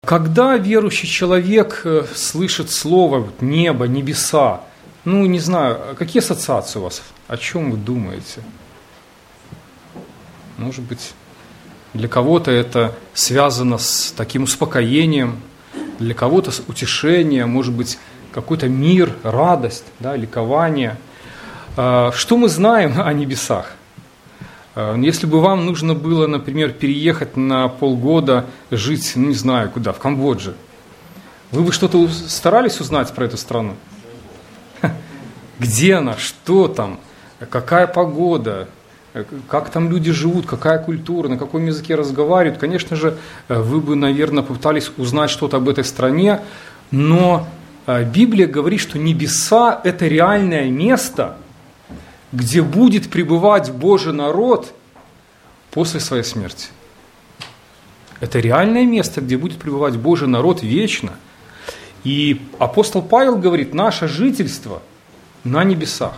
Когда верующий человек слышит слово «небо», «небеса», не знаю, какие ассоциации у вас? О чем вы думаете? Может быть, для кого-то это связано с таким успокоением, для кого-то с утешением, может быть, какой-то мир, радость, ликование. Что мы знаем о небесах? Если бы вам нужно было, например, переехать на полгода, жить, не знаю куда, в Камбодже, вы бы что-то старались узнать про эту страну? Где она, что там, какая погода, как там люди живут, какая культура, на каком языке разговаривают. Конечно же, вы бы, наверное, попытались узнать что-то об этой стране, но Библия говорит, что небеса – это реальное место, где будет пребывать Божий народ после своей смерти. Это реальное место, где будет пребывать Божий народ вечно. И апостол Павел говорит, наше жительство на небесах.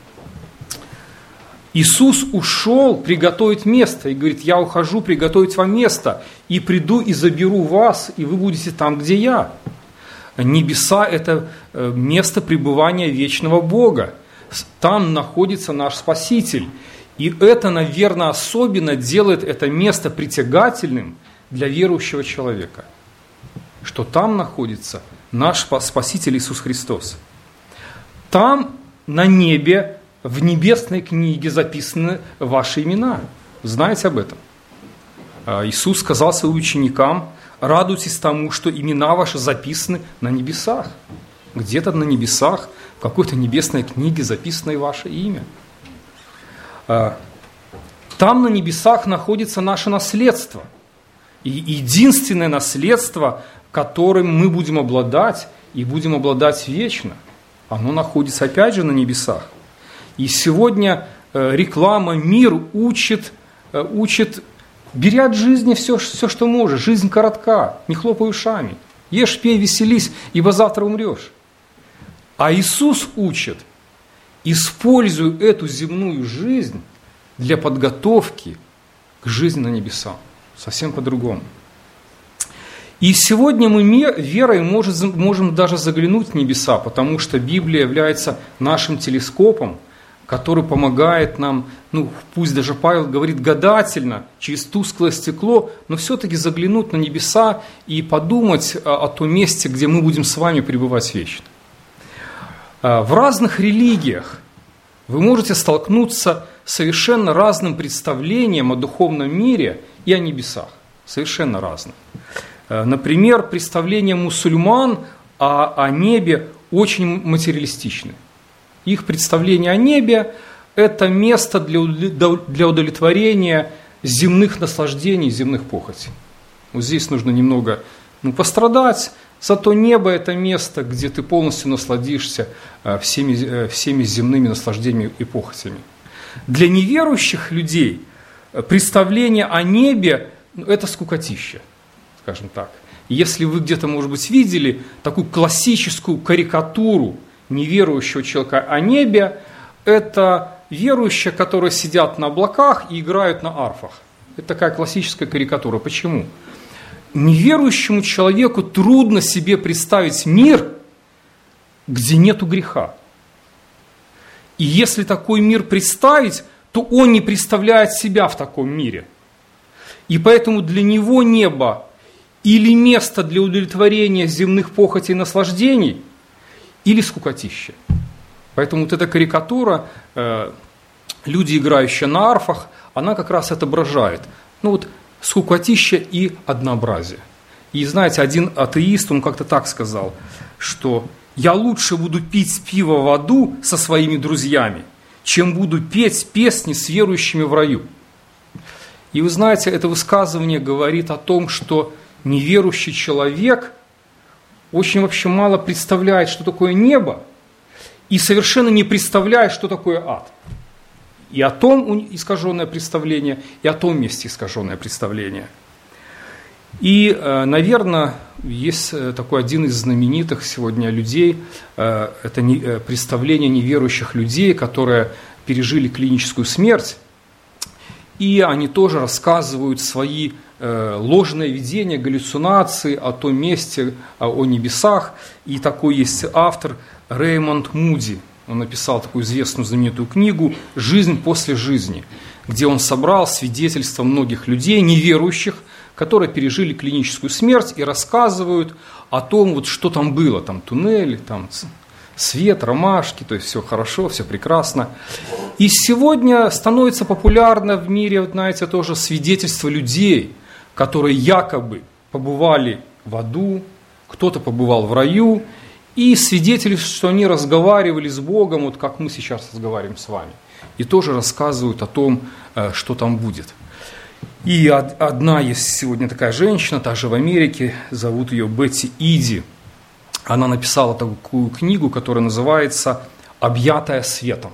Иисус ушел приготовить место и говорит, я ухожу приготовить вам место, и приду и заберу вас, и вы будете там, где я. Небеса – это место пребывания вечного Бога. Там находится наш Спаситель. И это, наверное, особенно делает это место притягательным для верующего человека. Что там находится наш Спаситель Иисус Христос. Там, на небе, в небесной книге записаны ваши имена. Знаете об этом? Иисус сказал своим ученикам, радуйтесь тому, что имена ваши записаны на небесах. Где-то на небесах, в какой-то небесной книге записано и ваше имя. Там на небесах находится наше наследство. И единственное наследство, которым мы будем обладать, и будем обладать вечно, оно находится опять же на небесах. И сегодня реклама, мир учит, бери от жизни все, что можешь. Жизнь коротка, не хлопай ушами. Ешь, пей, веселись, ибо завтра умрешь. А Иисус учит, используй эту земную жизнь для подготовки к жизни на небесах. Совсем по-другому. И сегодня мы верой можем даже заглянуть в небеса, потому что Библия является нашим телескопом, который помогает нам, пусть даже Павел говорит гадательно, через тусклое стекло, но все-таки заглянуть на небеса и подумать о том месте, где мы будем с вами пребывать вечно. В разных религиях вы можете столкнуться с совершенно разным представлением о духовном мире и о небесах. Совершенно разным. Например, представление мусульман о небе очень материалистичны. Их представление о небе – это место для удовлетворения земных наслаждений, земных похотей. Вот здесь нужно немного пострадать, зато небо – это место, где ты полностью насладишься всеми земными наслаждениями и похотями. Для неверующих людей представление о небе – это скукотища, скажем так. Если вы где-то, может быть, видели такую классическую карикатуру неверующего человека о небе, это верующие, которые сидят на облаках и играют на арфах. Это такая классическая карикатура. Почему? Неверующему человеку трудно себе представить мир, где нету греха. И если такой мир представить, то он не представляет себя в таком мире. И поэтому для него небо или место для удовлетворения земных похотей и наслаждений, или скукотища. Поэтому вот эта карикатура, люди, играющие на арфах, она как раз отображает скукотища и однообразие. И знаете, один атеист, он как-то так сказал, что «я лучше буду пить пиво в аду со своими друзьями, чем буду петь песни с верующими в раю». И вы знаете, это высказывание говорит о том, что неверующий человек очень вообще мало представляет, что такое небо, и совершенно не представляет, что такое ад. И о том искаженное представление, и о том месте искаженное представление. И, наверное, есть такой один из знаменитых сегодня людей, это представление неверующих людей, которые пережили клиническую смерть, и они тоже рассказывают свои ложное видение, галлюцинации о том месте, о небесах. И такой есть автор Реймонд Муди. Он написал такую известную знаменитую книгу «Жизнь после жизни», где он собрал свидетельства многих людей, неверующих, которые пережили клиническую смерть и рассказывают о том, вот, что там было. Там туннель, там свет, ромашки, то есть все хорошо, все прекрасно. И сегодня становится популярно в мире, вот, знаете, тоже свидетельство людей, которые якобы побывали в аду, кто-то побывал в раю, и свидетельствуют, что они разговаривали с Богом, вот как мы сейчас разговариваем с вами, и тоже рассказывают о том, что там будет. И одна есть сегодня такая женщина, также в Америке, зовут ее Бетти Иди. Она написала такую книгу, которая называется «Объятая светом».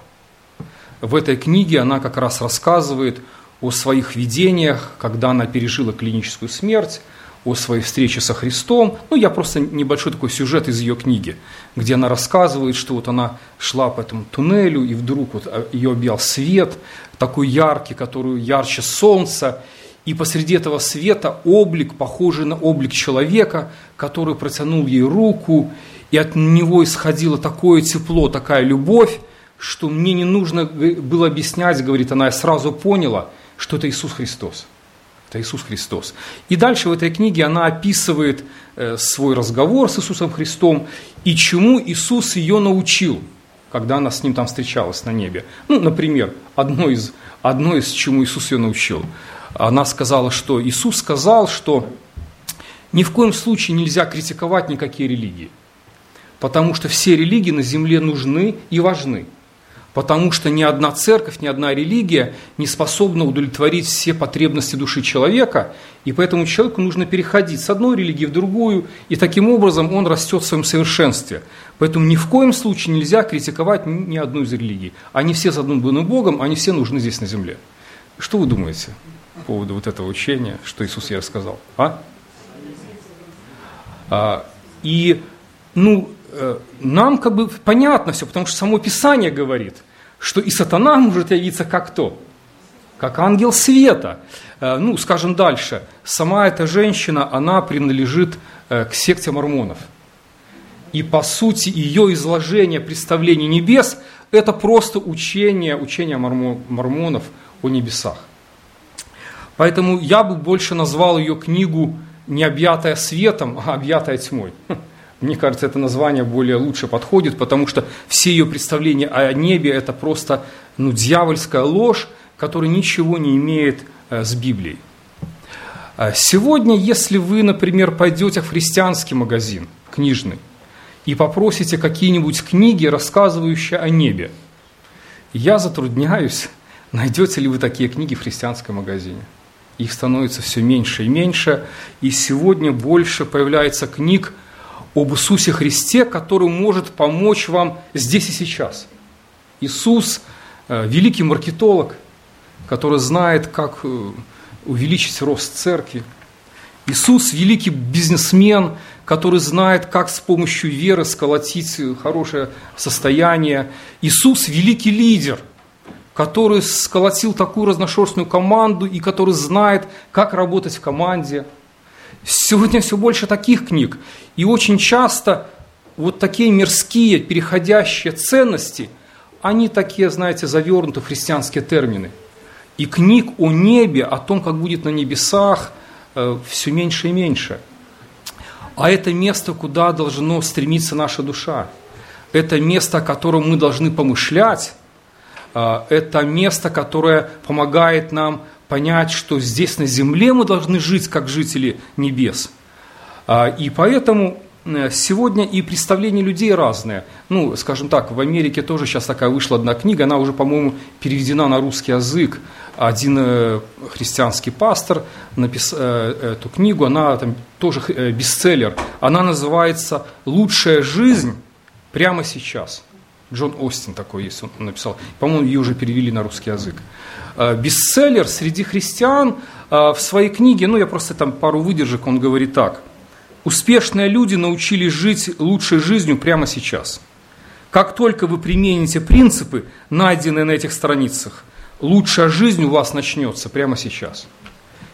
В этой книге она как раз рассказывает о своих видениях, когда она пережила клиническую смерть, о своей встрече со Христом. Я просто небольшой такой сюжет из ее книги, где она рассказывает, что вот она шла по этому туннелю, и вдруг вот ее объял свет, такой яркий, который ярче солнца, и посреди этого света облик, похожий на облик человека, который протянул ей руку, и от него исходило такое тепло, такая любовь, что мне не нужно было объяснять, говорит она, я сразу поняла, что это Иисус Христос. Это Иисус Христос. И дальше в этой книге она описывает свой разговор с Иисусом Христом и чему Иисус ее научил, когда она с ним там встречалась на небе. Например, одно из чему Иисус ее научил. Она сказала, что Иисус сказал, что ни в коем случае нельзя критиковать никакие религии, потому что все религии на земле нужны и важны. Потому что ни одна церковь, ни одна религия не способна удовлетворить все потребности души человека, и поэтому человеку нужно переходить с одной религии в другую, и таким образом он растет в своем совершенстве. Поэтому ни в коем случае нельзя критиковать ни одну из религий. Они все задуманы Богом, они все нужны здесь на земле. Что вы думаете по поводу вот этого учения, что Иисус ей рассказал? Нам как бы понятно все, потому что само Писание говорит, что и сатана может явиться как кто? Как ангел света. Скажем дальше, сама эта женщина, она принадлежит к секте мормонов. И по сути ее изложение представления небес – это просто учение мормонов о небесах. Поэтому я бы больше назвал ее книгу не «Объятая светом», а «Объятая тьмой». Мне кажется, это название более лучше подходит, потому что все ее представления о небе – это просто дьявольская ложь, которая ничего не имеет с Библией. Сегодня, если вы, например, пойдете в христианский магазин, книжный, и попросите какие-нибудь книги, рассказывающие о небе, я затрудняюсь, найдете ли вы такие книги в христианском магазине. Их становится все меньше и меньше, и сегодня больше появляется книг об Иисусе Христе, который может помочь вам здесь и сейчас. Иисус – великий маркетолог, который знает, как увеличить рост церкви. Иисус – великий бизнесмен, который знает, как с помощью веры сколотить хорошее состояние. Иисус – великий лидер, который сколотил такую разношерстную команду и который знает, как работать в команде. Сегодня все больше таких книг. И очень часто вот такие мирские, переходящие ценности, они такие, знаете, завернуты в христианские термины. И книг о небе, о том, как будет на небесах, все меньше и меньше. А это место, куда должна стремиться наша душа. Это место, о котором мы должны помышлять. Это место, которое помогает нам понять, что здесь на земле мы должны жить, как жители небес. И поэтому сегодня и представления людей разные. Скажем так, в Америке тоже сейчас такая вышла одна книга, она уже, по-моему, переведена на русский язык. Один христианский пастор написал эту книгу, она там тоже бестселлер. Она называется «Лучшая жизнь прямо сейчас». Джон Остин такой есть, он написал. По-моему, ее уже перевели на русский язык. Бестселлер среди христиан в своей книге, я просто там пару выдержек, он говорит так. Успешные люди научились жить лучшей жизнью прямо сейчас. Как только вы примените принципы, найденные на этих страницах, лучшая жизнь у вас начнется прямо сейчас.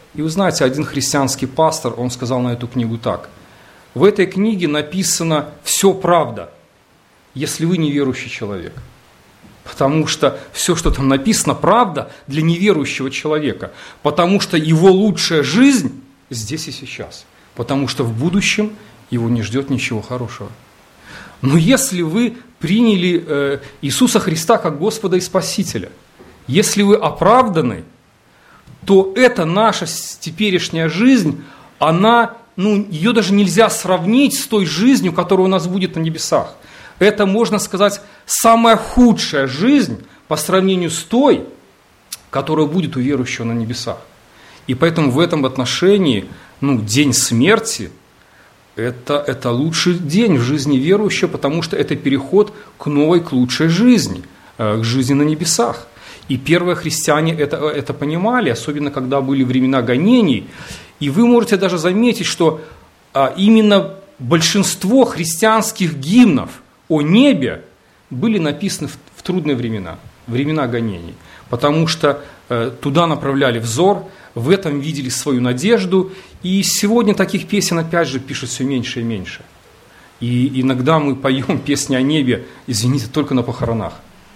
И вы знаете, один христианский пастор, он сказал на эту книгу так: в этой книге написано все правда, если вы неверующий человек. Потому что все, что там написано, правда для неверующего человека. Потому что его лучшая жизнь здесь и сейчас. Потому что в будущем его не ждет ничего хорошего. Но если вы приняли Иисуса Христа как Господа и Спасителя, если вы оправданы, то эта наша теперешняя жизнь, ее даже нельзя сравнить с той жизнью, которая у нас будет на небесах. Это, можно сказать, самая худшая жизнь по сравнению с той, которая будет у верующего на небесах. И поэтому в этом отношении, день смерти – это лучший день в жизни верующего, потому что это переход к новой, к лучшей жизни, к жизни на небесах. И первые христиане это понимали, особенно когда были времена гонений. И вы можете даже заметить, что именно большинство христианских гимнов о небе были написаны в трудные времена, времена гонений. Потому что туда направляли взор, в этом видели свою надежду. И сегодня таких песен, опять же, пишут все меньше и меньше. И иногда мы поем песни о небе, извините, только на похоронах.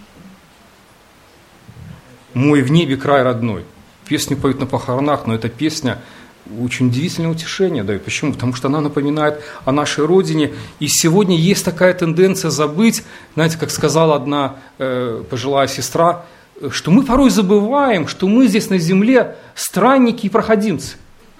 «Мой в небе край родной». Песню поют на похоронах, но эта песня очень удивительное утешение дает. Почему? Потому что она напоминает о нашей родине. И сегодня есть такая тенденция забыть, знаете, как сказала одна пожилая сестра, что мы порой забываем, что мы здесь на земле странники и проходимцы.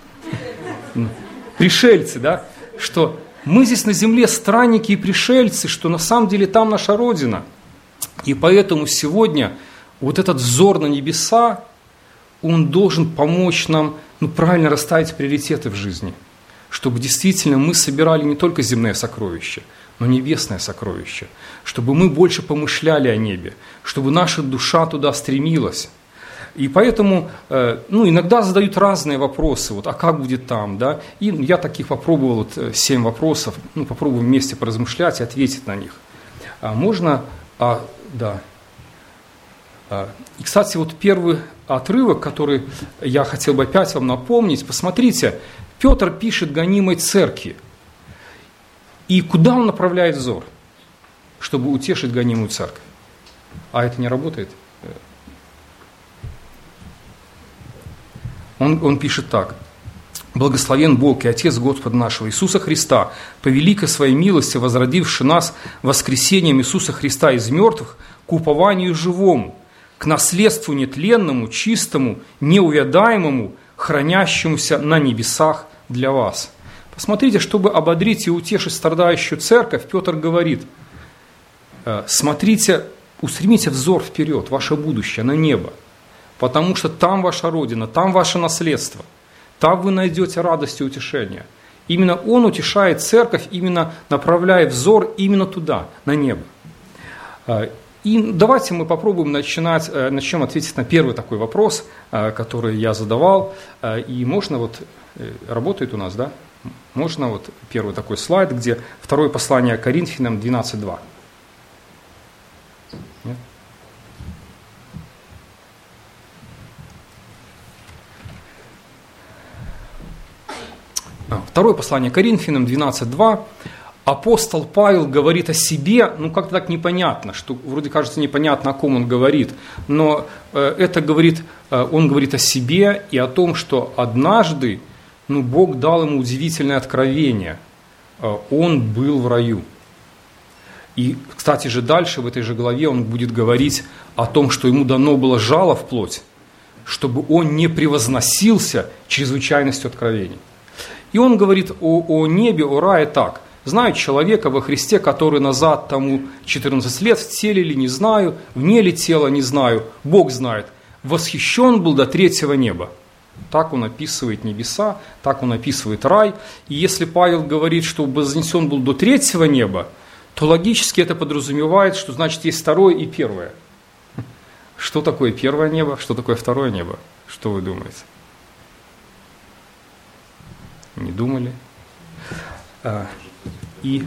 Пришельцы, да? Что мы здесь на земле странники и пришельцы, что на самом деле там наша родина. И поэтому сегодня вот этот взор на небеса, он должен помочь нам правильно расставить приоритеты в жизни, чтобы действительно мы собирали не только земные сокровища, но небесное сокровище, чтобы мы больше помышляли о небе, чтобы наша душа туда стремилась. И поэтому иногда задают разные вопросы, а как будет там, да? И я таких попробовал 7 вопросов, попробуем вместе поразмышлять и ответить на них. Да. И, кстати, первый отрывок, который я хотел бы опять вам напомнить, посмотрите, Петр пишет гонимой церкви. И куда он направляет взор, чтобы утешить гонимую церковь? А это не работает? Он пишет так. «Благословен Бог и Отец Господа нашего Иисуса Христа, по великой своей милости, возродивший нас воскресением Иисуса Христа из мертвых к упованию живому, к наследству нетленному, чистому, неувядаемому, хранящемуся на небесах для вас». Посмотрите, чтобы ободрить и утешить страдающую церковь, Петр говорит: смотрите, устремите взор вперед, ваше будущее, на небо, потому что там ваша родина, там ваше наследство, там вы найдете радость и утешение. Именно он утешает церковь, именно направляя взор именно туда, на небо. И давайте мы попробуем начнем ответить на первый такой вопрос, который я задавал. И можно работает у нас, да? Можно первый такой слайд, где второе послание Коринфянам 12:2. Нет? Второе послание Коринфянам 12:2. Апостол Павел говорит о себе, как-то так непонятно, что вроде кажется непонятно, о ком он говорит, но он говорит о себе и о том, что однажды Бог дал ему удивительное откровение. Он был в раю. И, кстати же, дальше в этой же главе он будет говорить о том, что ему дано было жало в плоть, чтобы он не превозносился чрезвычайностью откровений. И он говорит о небе, о рае так. «Знаю человека во Христе, который назад тому 14 лет, в теле ли не знаю, вне ли тела не знаю, Бог знает, восхищен был до 3-го неба». Так он описывает небеса, так он описывает рай. И если Павел говорит, что вознесен был до 3-го неба, то логически это подразумевает, что значит есть 2-е и 1-е. Что такое 1-е небо, что такое 2-е небо? Что вы думаете? Не думали? И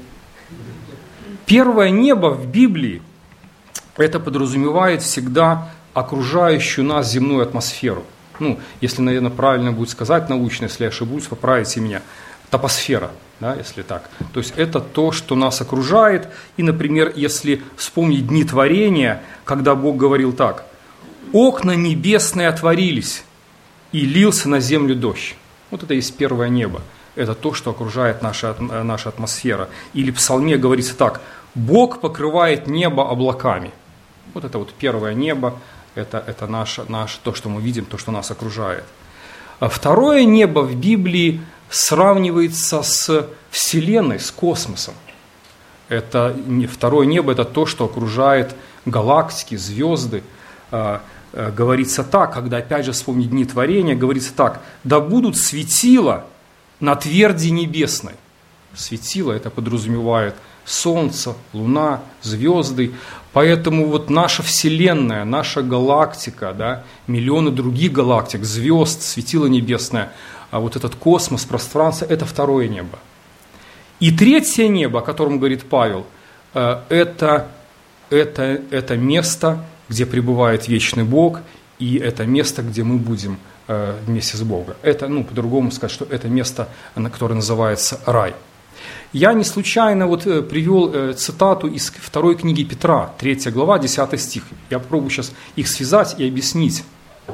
1-е небо в Библии, это подразумевает всегда окружающую нас земную атмосферу. Если, наверное, правильно будет сказать научно, если я ошибусь, поправите меня, топосфера, да, если так. То есть это то, что нас окружает. И, например, если вспомнить дни творения, когда Бог говорил так: «Окна небесные отворились, и лился на землю дождь». Вот это есть первое небо. Это то, что окружает наша атмосфера. Или в Псалме говорится так: «Бог покрывает небо облаками». Вот это вот первое небо, это наше, то, что мы видим, то, что нас окружает. А второе небо в Библии сравнивается с Вселенной, с космосом. Второе небо – это то, что окружает галактики, звезды. Говорится так, когда опять же вспомнить дни творения, говорится так: «Да будут светила на тверди небесной». Светило – это подразумевает Солнце, Луна, звезды. Поэтому вот наша Вселенная, наша галактика, да, миллионы других галактик, звезд, светило небесное, а вот этот космос, пространство – это второе небо. И третье небо, о котором говорит Павел, это место, где пребывает вечный Бог, и это место, где мы будем вместе с Богом. Это, по-другому сказать, что это место, которое называется рай. Я не случайно привел цитату из 2 книги Петра, 3 глава, 10 стих. Я попробую сейчас их связать и объяснить.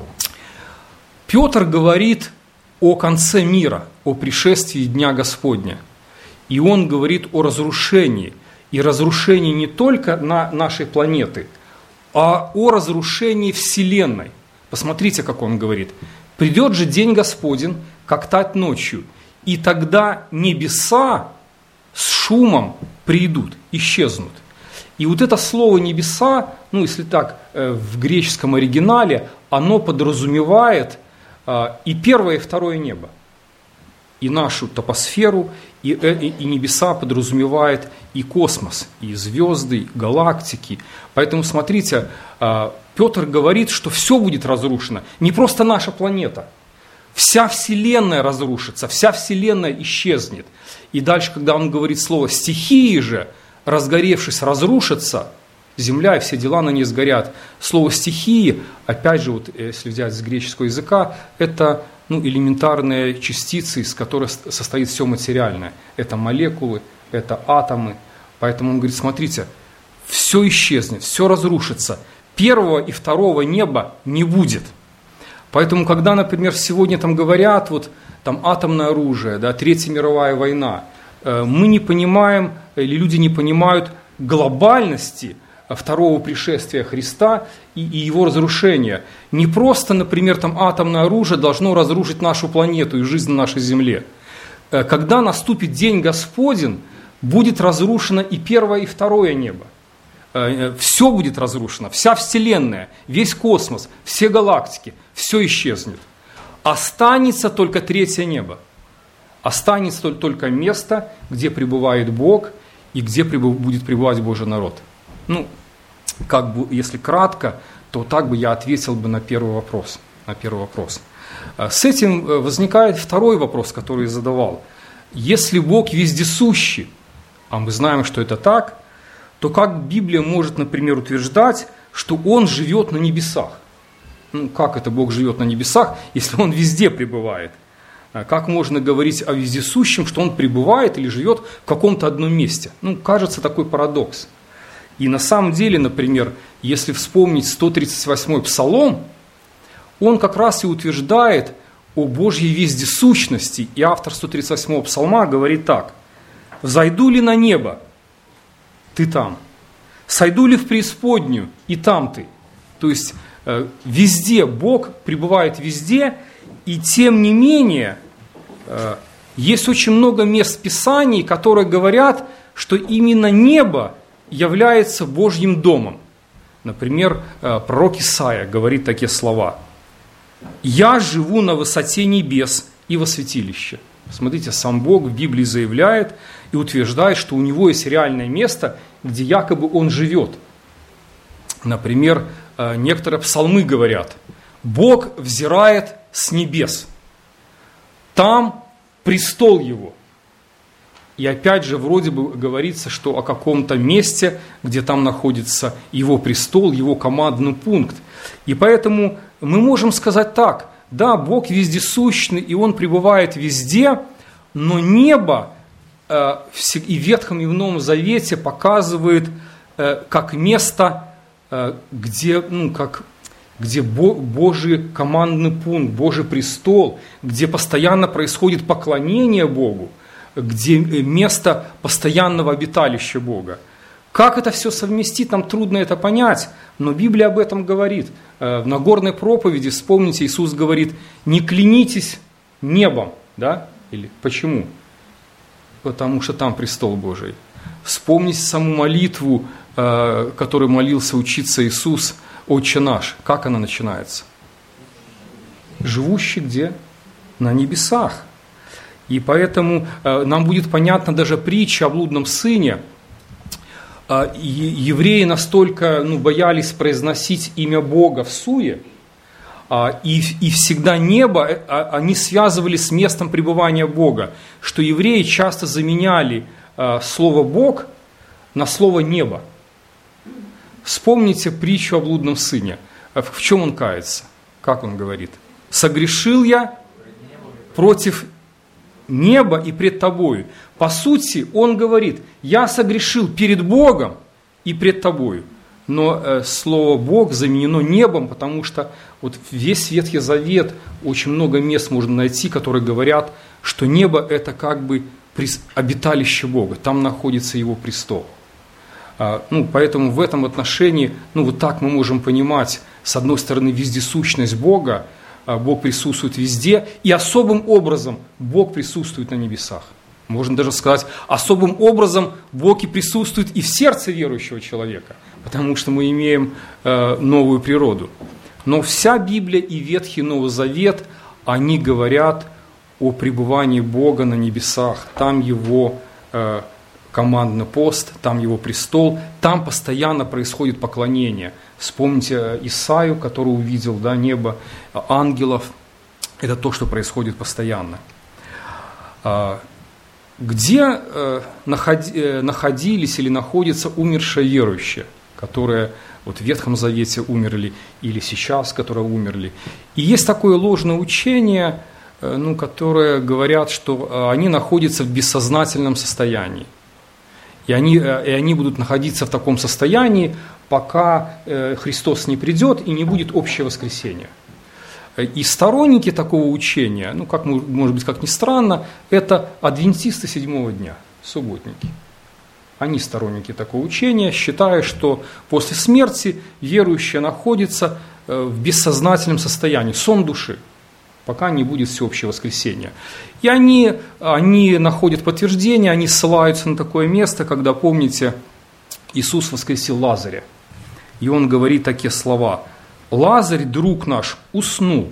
Петр говорит о конце мира, о пришествии Дня Господня. И он говорит о разрушении. И разрушении не только нашей планеты, а о разрушении Вселенной. Посмотрите, как он говорит. «Придет же день Господень, как тать ночью, и тогда небеса с шумом придут, исчезнут». И вот это слово «небеса», если так, в греческом оригинале, оно подразумевает и первое, и второе небо. И нашу топосферу, и небеса подразумевает и космос, и звезды, и галактики. Поэтому, смотрите, Петр говорит, что все будет разрушено. Не просто наша планета. Вся Вселенная разрушится, вся Вселенная исчезнет. И дальше, когда он говорит слово «стихии же», разгоревшись, разрушатся, земля и все дела на ней сгорят. Слово «стихии», опять же, если взять с греческого языка, это элементарные частицы, из которых состоит все материальное. Это молекулы, это атомы. Поэтому он говорит: смотрите, все исчезнет, все разрушится. Первого и второго неба не будет. Поэтому, когда, например, сегодня говорят, атомное оружие, да, Третья мировая война, мы не понимаем, или люди не понимают глобальности второго пришествия Христа и его разрушения. Не просто, например, атомное оружие должно разрушить нашу планету и жизнь на нашей Земле. Когда наступит День Господень, будет разрушено и первое, и второе небо. Все будет разрушено, вся Вселенная, весь космос, все галактики, все исчезнет. Останется только третье небо. Останется только место, где пребывает Бог и где будет пребывать Божий народ. Если кратко, то так бы я ответил бы на первый вопрос. С этим возникает второй вопрос, который я задавал. Если Бог вездесущий, а мы знаем, что это так, то как Библия может, например, утверждать, что Он живет на небесах? Как это Бог живет на небесах, если Он везде пребывает? Как можно говорить о вездесущем, что Он пребывает или живет в каком-то одном месте? Кажется, такой парадокс. И на самом деле, например, если вспомнить 138-й Псалом, он как раз и утверждает о Божьей вездесущности. И автор 138-го Псалма говорит так: «Взойду ли на небо, ты там. Сойду ли в преисподнюю, и там ты». То есть везде, Бог пребывает везде, и тем не менее есть очень много мест Писаний, которые говорят, что именно небо является Божьим домом. Например, пророк Исаия говорит такие слова: «Я живу на высоте небес и во святилище». Смотрите, сам Бог в Библии заявляет и утверждает, что у Него есть реальное место, где якобы Он живет. Например, некоторые псалмы говорят: «Бог взирает с небес, там престол Его». И опять же, вроде бы говорится, что о каком-то месте, где там находится Его престол, Его командный пункт. И поэтому мы можем сказать так: да, Бог вездесущный, и Он пребывает везде, но небо и в Ветхом и в Новом Завете показывает как место, где Божий командный пункт, Божий престол, где постоянно происходит поклонение Богу, где место постоянного обиталища Бога. Как это все совместить, нам трудно это понять, но Библия об этом говорит. В Нагорной проповеди, вспомните, Иисус говорит: не клянитесь небом, да? Или почему? Потому что там престол Божий. Вспомните саму молитву, которой молился учиться Иисус, «Отче наш». Как она начинается? «Живущий где?» На небесах. И поэтому нам будет понятна даже притча о блудном сыне. Евреи настолько боялись произносить имя Бога в суе, и всегда небо они связывали с местом пребывания Бога, что евреи часто заменяли слово «Бог» на слово «небо». Вспомните притчу о блудном сыне. В чем он кается? Как он говорит? «Согрешил я против неба и пред тобою». По сути, он говорит: я согрешил перед Богом и пред тобою. Но слово «Бог» заменено небом, потому что вот весь Ветхий Завет, очень много мест можно найти, которые говорят, что небо – это как бы обиталище Бога, там находится Его престол. Поэтому в этом отношении, вот так мы можем понимать, с одной стороны, вездесущность Бога, Бог присутствует везде, и особым образом Бог присутствует на небесах. Можно даже сказать, особым образом Бог и присутствует и в сердце верующего человека, потому что мы имеем новую природу. Но вся Библия и Ветхий и Новый Завет, они говорят о пребывании Бога на небесах. Там Его командный пост, там Его престол, там постоянно происходит поклонение. Вспомните Исаию, который увидел небо, ангелов. Это то, что происходит постоянно. Где находились или находятся умершие верующие, которые в Ветхом Завете умерли, или сейчас, которые умерли. И есть такое ложное учение, которое говорят, что они находятся в бессознательном состоянии. И они будут находиться в таком состоянии, пока Христос не придет и не будет общего воскресения. И сторонники такого учения, может быть, как ни странно, это адвентисты седьмого дня, субботники. Они сторонники такого учения, считая, что после смерти верующие находятся в бессознательном состоянии, сон души, пока не будет всеобщего воскресения. И они находят подтверждение, они ссылаются на такое место, когда, помните, Иисус воскресил Лазаря. И Он говорит такие слова: «Лазарь, друг наш, уснул,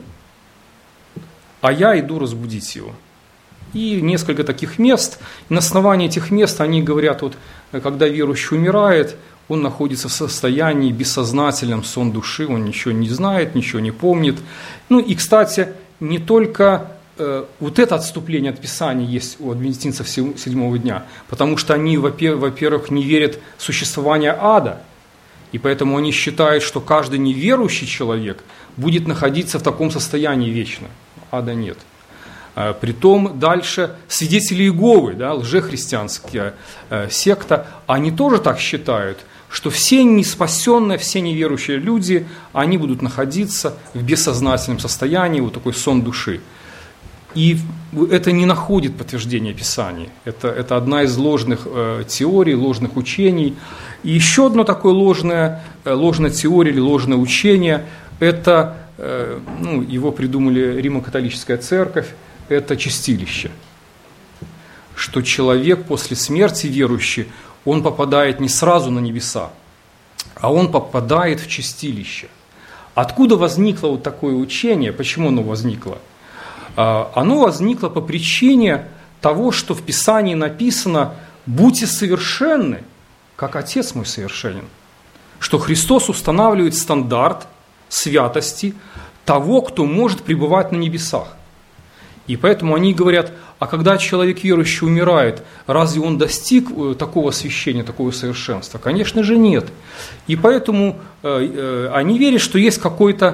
а я иду разбудить его». И несколько таких мест. И на основании этих мест они говорят, когда верующий умирает, он находится в состоянии бессознательном, сон души, он ничего не знает, ничего не помнит. И, кстати, не только это отступление от Писания есть у адвентистов седьмого дня, потому что они, во-первых, не верят в существование ада, и поэтому они считают, что каждый неверующий человек будет находиться в таком состоянии вечно. Ада нет. Притом дальше свидетели Иеговы, лжехристианская секта, они тоже так считают, что все неспасенные, все неверующие люди, они будут находиться в бессознательном состоянии, такой сон души. И это не находит подтверждения Писания. Это одна из ложных теорий, ложных учений. И еще одно такое ложная теория или ложное учение, это, его придумали Римо-католическая церковь, это чистилище. Что человек после смерти верующий, он попадает не сразу на небеса, а он попадает в чистилище. Откуда возникло такое учение? Почему оно возникло? Оно возникло по причине того, что в Писании написано: «Будьте совершенны, как Отец мой совершенен». Что Христос устанавливает стандарт святости того, кто может пребывать на небесах. И поэтому они говорят: а когда человек верующий умирает, разве он достиг такого освящения, такого совершенства? Конечно же нет. И поэтому они верят, что есть какой-то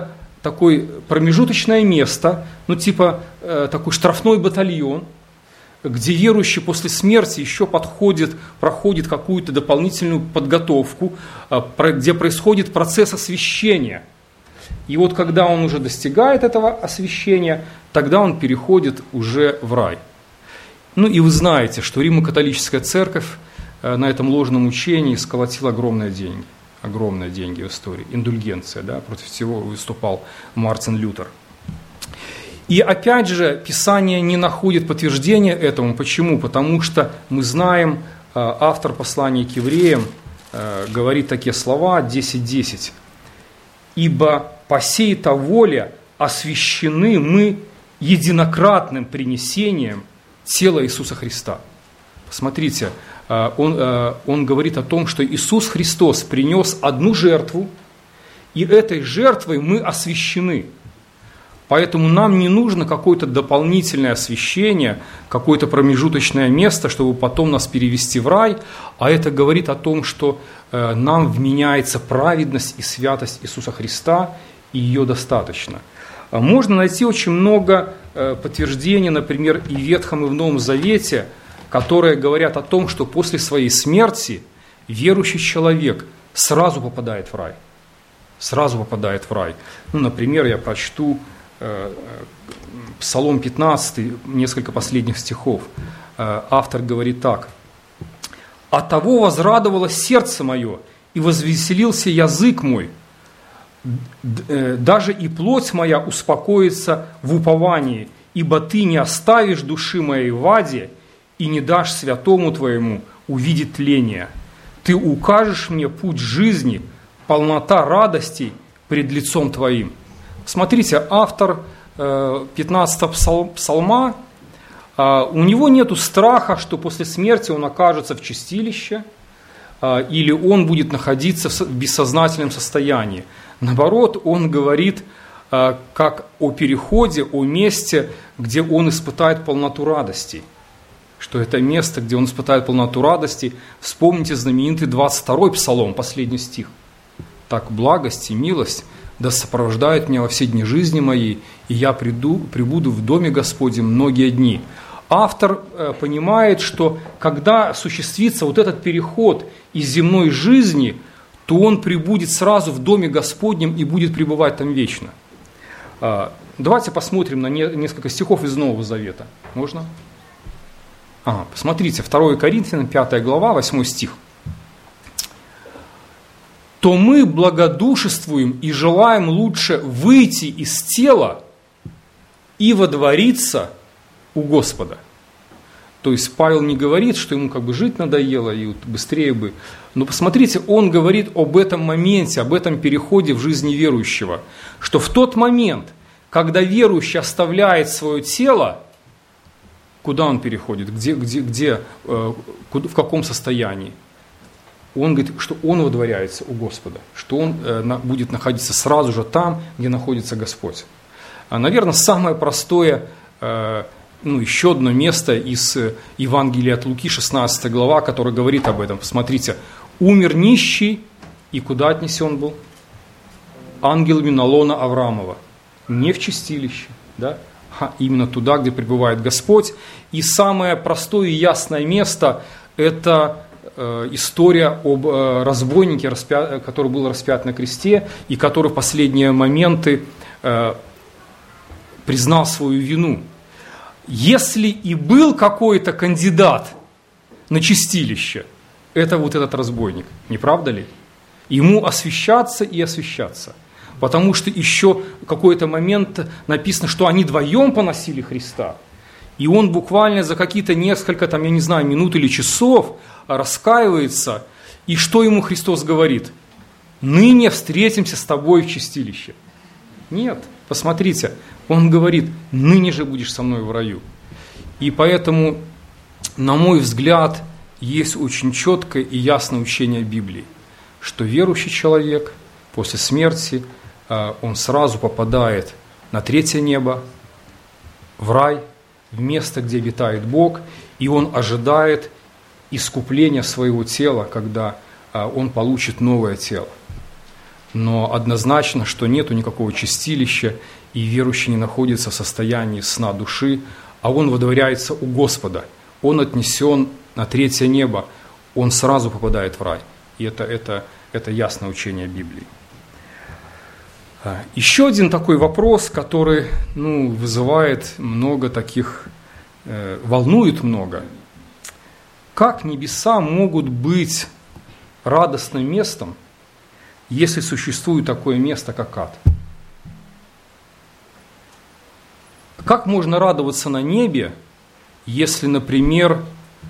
такое промежуточное место, ну типа такой штрафной батальон, где верующий после смерти еще проходит какую-то дополнительную подготовку, где происходит процесс освящения. И вот когда он уже достигает этого освящения, тогда он переходит уже в рай. Ну и вы знаете, что Римо-католическая церковь на этом ложном учении сколотила огромные деньги в истории. Индульгенция, да, против всего выступал Мартин Лютер. И опять же, Писание не находит подтверждения этому. Почему? Потому что мы знаем, автор послания к евреям говорит такие слова, 10:10. «Ибо по сей-то воле освящены мы единократным принесением тела Иисуса Христа». Посмотрите, он говорит о том, что Иисус Христос принес одну жертву, и этой жертвой мы освящены. Поэтому нам не нужно какое-то дополнительное освящение, какое-то промежуточное место, чтобы потом нас перевести в рай, а это говорит о том, что нам вменяется праведность и святость Иисуса Христа, и ее достаточно. Можно найти очень много подтверждений, например, и в Ветхом, и в Новом Завете, которые говорят о том, что после своей смерти верующий человек сразу попадает в рай. Сразу попадает в рай. Ну, например, я прочту Псалом 15, несколько последних стихов. Автор говорит так. «Оттого возрадовалось сердце мое, и возвеселился язык мой. Даже и плоть моя успокоится в уповании, ибо ты не оставишь души моей в аде, и не дашь святому твоему увидеть тление. Ты укажешь мне путь жизни, полнота радостей пред лицом твоим». Смотрите, автор 15-го псалма, у него нет страха, что после смерти он окажется в чистилище, или он будет находиться в бессознательном состоянии. Наоборот, он говорит как о переходе, о месте, где он испытает полноту радости. Что это место, где он испытает полноту радости. Вспомните знаменитый 22-й псалом, последний стих. «Так благость и милость да сопровождают меня во все дни жизни моей, и я пребуду в доме Господнем многие дни». Автор понимает, что когда осуществится вот этот переход из земной жизни, то он пребудет сразу в доме Господнем и будет пребывать там вечно. Давайте посмотрим на несколько стихов из Нового Завета. Можно? Посмотрите, 2 Коринфянам, 5 глава, 8 стих. «То мы благодушествуем и желаем лучше выйти из тела и водвориться у Господа». То есть Павел не говорит, что ему как бы жить надоело и вот быстрее бы. Но посмотрите, он говорит об этом моменте, об этом переходе в жизни верующего. Что в тот момент, когда верующий оставляет свое тело, куда он переходит, в каком состоянии? Он говорит, что он водворяется у Господа, что он будет находиться сразу же там, где находится Господь. Наверное, самое простое, еще одно место из Евангелия от Луки, 16 глава, которое говорит об этом. Посмотрите, умер нищий, и куда отнесен был? Ангелами на лоно Авраамова. Не в чистилище, да? Именно туда, где пребывает Господь. И самое простое и ясное место – это история об разбойнике, который был распят на кресте, и который в последние моменты признал свою вину. Если и был какой-то кандидат на чистилище, это вот этот разбойник, не правда ли? Ему освящаться и освящаться. Потому что еще какой-то момент написано, что они вдвоем поносили Христа. И он буквально за какие-то несколько, минут или часов раскаивается. И что ему Христос говорит? «Ныне встретимся с тобой в чистилище». Нет, посмотрите, он говорит: «Ныне же будешь со мной в раю». И поэтому, на мой взгляд, есть очень четкое и ясное учение Библии, что верующий человек после смерти, он сразу попадает на третье небо, в рай, в место, где обитает Бог, и он ожидает искупления своего тела, когда он получит новое тело. но однозначно, что нету никакого чистилища, и верующий не находится в состоянии сна души, а он водворяется у Господа, он отнесен на третье небо, он сразу попадает в рай. И это ясное учение Библии. Еще один такой вопрос, который вызывает много таких, волнует много. Как небеса могут быть радостным местом, если существует такое место, как ад? Как можно радоваться на небе, если, например,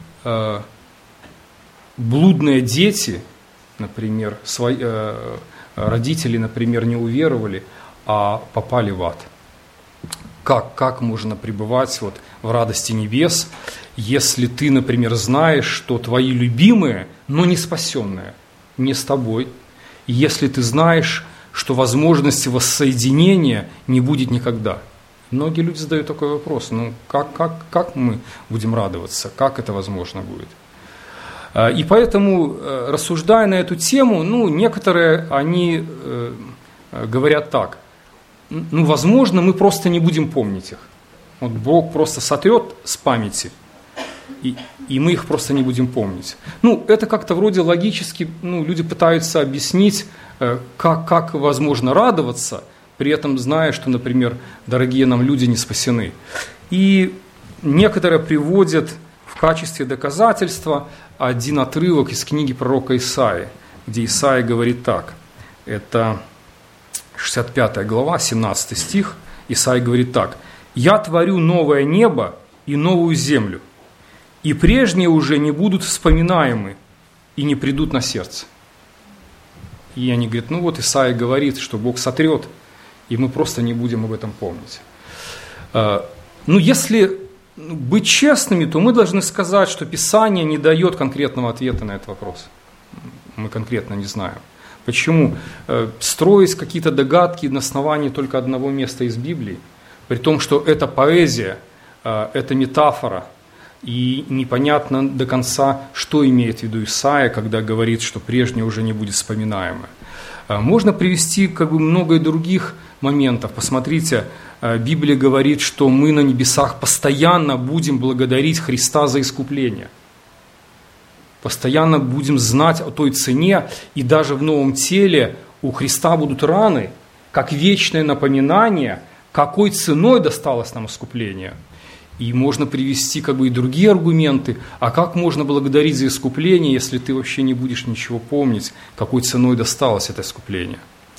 блудные дети, например, родители, например, не уверовали, а попали в ад? Как можно пребывать в радости небес, если ты, например, знаешь, что твои любимые, но не спасенные, не с тобой, и если ты знаешь, что возможности воссоединения не будет никогда? Многие люди задают такой вопрос: как мы будем радоваться, как это возможно будет? И поэтому, рассуждая на эту тему, некоторые, они говорят так: возможно, мы просто не будем помнить их. Бог просто сотрет с памяти, и мы их просто не будем помнить. Это как-то вроде логически, люди пытаются объяснить, как возможно радоваться, при этом зная, что, например, дорогие нам люди не спасены. И некоторые приводят в качестве доказательства один отрывок из книги пророка Исаии, где Исаия говорит так. Это 65 глава, 17 стих. Исаия говорит так: «Я творю новое небо и новую землю, и прежние уже не будут вспоминаемы и не придут на сердце». И они говорят: Исаия говорит, что Бог сотрет, и мы просто не будем об этом помнить. Если быть честными, то мы должны сказать, что Писание не дает конкретного ответа на этот вопрос. Мы конкретно не знаем. Почему? Строить какие-то догадки на основании только одного места из Библии, при том, что это поэзия, это метафора, и непонятно до конца, что имеет в виду Исаия, когда говорит, что прежнее уже не будет вспоминаемо. Можно привести много и других моментов. Посмотрите, Библия говорит, что мы на небесах постоянно будем благодарить Христа за искупление. Постоянно будем знать о той цене, и даже в новом теле у Христа будут раны, как вечное напоминание, какой ценой досталось нам искупление. И можно привести и другие аргументы, а как можно благодарить за искупление, если ты вообще не будешь ничего помнить, какой ценой досталось это искупление.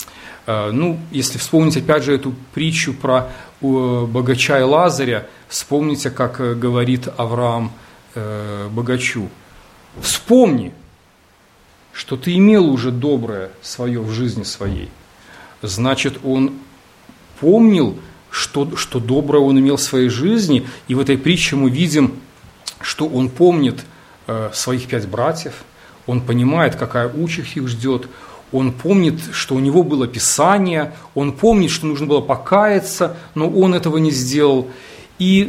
Если вспомнить опять же эту притчу про богача и Лазаря, вспомните, как говорит Авраам богачу: вспомни, что ты имел уже доброе свое в жизни своей. Значит, он помнил, что доброе он имел в своей жизни, и в этой притче мы видим, что он помнит своих 5 братьев, он понимает, какая участь их ждет, он помнит, что у него было Писание, он помнит, что нужно было покаяться, но он этого не сделал. И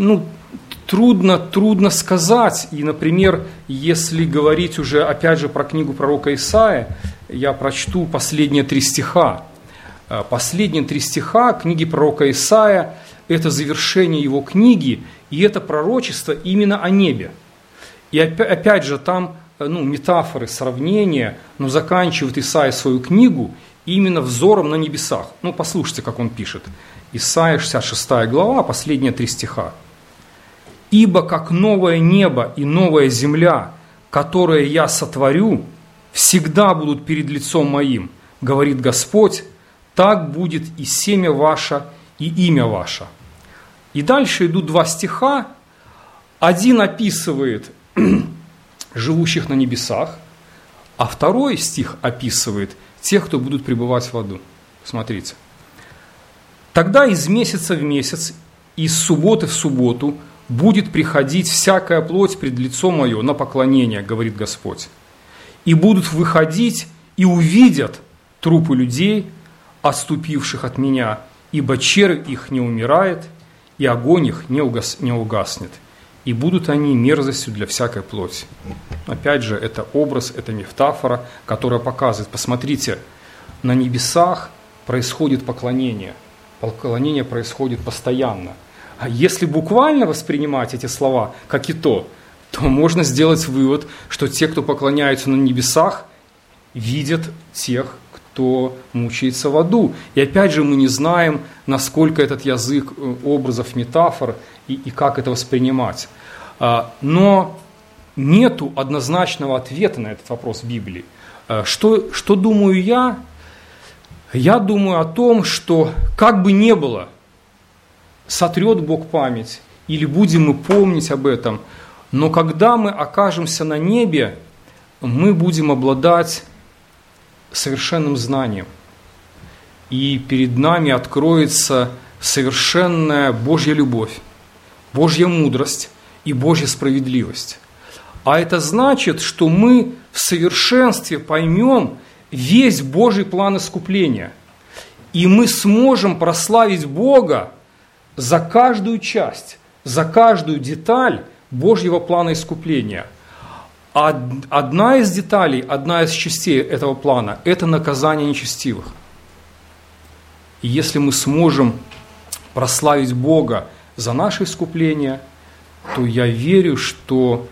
трудно сказать. И, например, если говорить уже опять же про книгу пророка Исаии, я прочту последние 3 стиха. Последние 3 стиха книги пророка Исаия – это завершение его книги, и это пророчество именно о небе. И опять же там метафоры, сравнения, но заканчивает Исаия свою книгу именно взором на небесах. Послушайте, как он пишет. Исаия, 66 глава, последние 3 стиха. «Ибо как новое небо и новая земля, которые я сотворю, всегда будут перед лицом моим, говорит Господь, так будет и семя ваше, и имя ваше». И дальше идут 2 стиха. Один описывает живущих на небесах, а 2 стих описывает тех, кто будут пребывать в аду. Смотрите. «Тогда из месяца в месяц, из субботы в субботу будет приходить всякая плоть пред лицо мое на поклонение, говорит Господь. И будут выходить и увидят трупы людей, отступивших от меня, ибо червь их не умирает, и огонь их не угаснет. И будут они мерзостью для всякой плоти». Опять же, это образ, это метафора, которая показывает, посмотрите, на небесах происходит поклонение. Поклонение происходит постоянно. А если буквально воспринимать эти слова, как и то можно сделать вывод, что те, кто поклоняются на небесах, видят тех, кто мучается в аду. И опять же мы не знаем, насколько этот язык образов, метафор и как это воспринимать. Но нету однозначного ответа на этот вопрос в Библии. Что думаю я? Я думаю о том, что как бы ни было, сотрет Бог память, или будем мы помнить об этом, но когда мы окажемся на небе, мы будем обладать совершенным знанием. И перед нами откроется совершенная Божья любовь, Божья мудрость и Божья справедливость. А это значит, что мы в совершенстве поймем весь Божий план искупления. И мы сможем прославить Бога за каждую часть, за каждую деталь Божьего плана искупления. Одна из деталей, одна из частей этого плана – это наказание нечестивых. И если мы сможем прославить Бога за наше искупление, то я верю, что,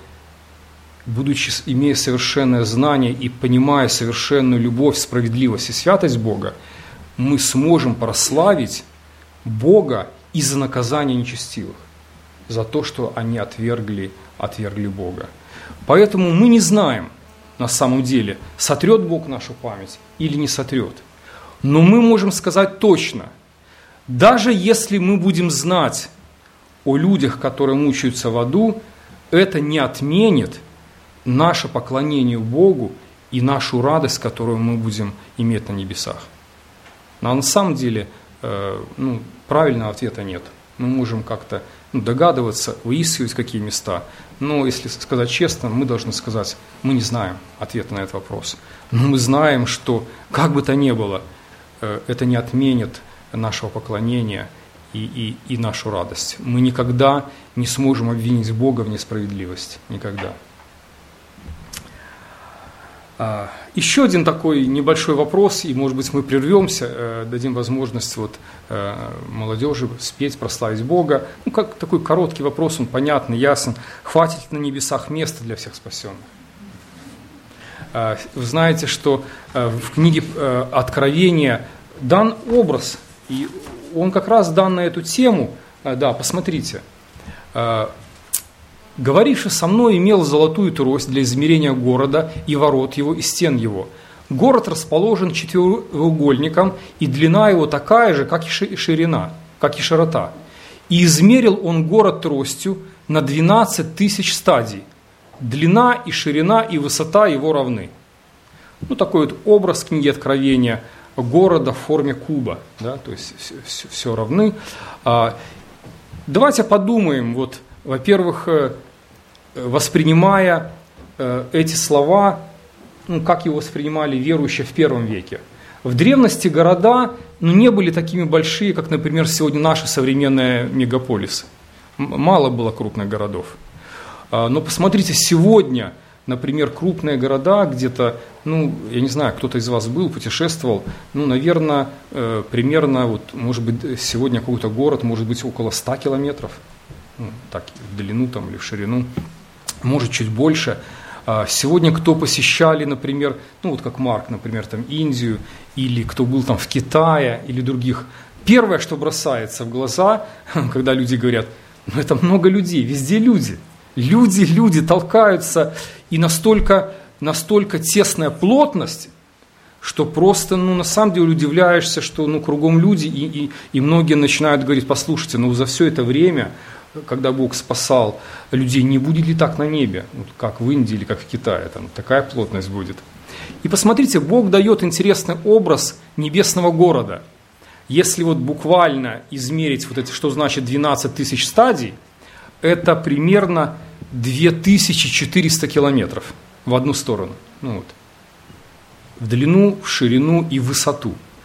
имея совершенное знание и понимая совершенную любовь, справедливость и святость Бога, мы сможем прославить Бога из-за наказания нечестивых, за то, что они отвергли Бога. Поэтому мы не знаем, на самом деле, сотрет Бог нашу память или не сотрет. Но мы можем сказать точно, даже если мы будем знать о людях, которые мучаются в аду, это не отменит наше поклонение Богу и нашу радость, которую мы будем иметь на небесах. Но на самом деле правильного ответа нет. Мы можем как-то догадываться, выискивать какие места. Но если сказать честно, мы должны сказать, мы не знаем ответа на этот вопрос. Но мы знаем, что как бы то ни было, это не отменит нашего поклонения и нашу радость. Мы никогда не сможем обвинить Бога в несправедливости. Никогда. Еще один такой небольшой вопрос, и, может быть, мы прервемся, дадим возможность молодежи спеть, прославить Бога. Как такой короткий вопрос, он понятный, ясен. Хватит ли на небесах места для всех спасенных? Вы знаете, что в книге Откровения дан образ, и он как раз дан на эту тему. Да, посмотрите. «Говоривший со мной имел золотую трость для измерения города и ворот его, и стен его. Город расположен четырехугольником, и длина его такая же, как и ширина, как и широта. И измерил он город тростью на 12 тысяч стадий. Длина и ширина и высота его равны». Такой вот образ книги Откровения города в форме куба, да, то есть все равны. Давайте подумаем, во-первых, воспринимая эти слова, как его воспринимали верующие в первом веке. В древности города не были такими большие, как, например, сегодня наши современные мегаполисы. Мало было крупных городов. Но посмотрите, сегодня, например, крупные города где-то, я не знаю, кто-то из вас был, путешествовал, наверное, примерно, может быть, сегодня какой-то город может быть около 100 километров. Так, в длину или в ширину, может, чуть больше. Сегодня кто посещали, например, как Марк, например, Индию, или кто был в Китае, или других, первое, что бросается в глаза, когда люди говорят, это много людей, везде люди. Люди толкаются, и настолько тесная плотность, что просто, на самом деле удивляешься, что кругом люди, и многие начинают говорить, послушайте, за все это время, когда Бог спасал людей, не будет ли так на небе, как в Индии или как в Китае, такая плотность будет. И посмотрите, Бог дает интересный образ небесного города. Если буквально измерить что значит 12 тысяч стадий, это примерно 2400 километров в одну сторону. В длину, в ширину и в высоту.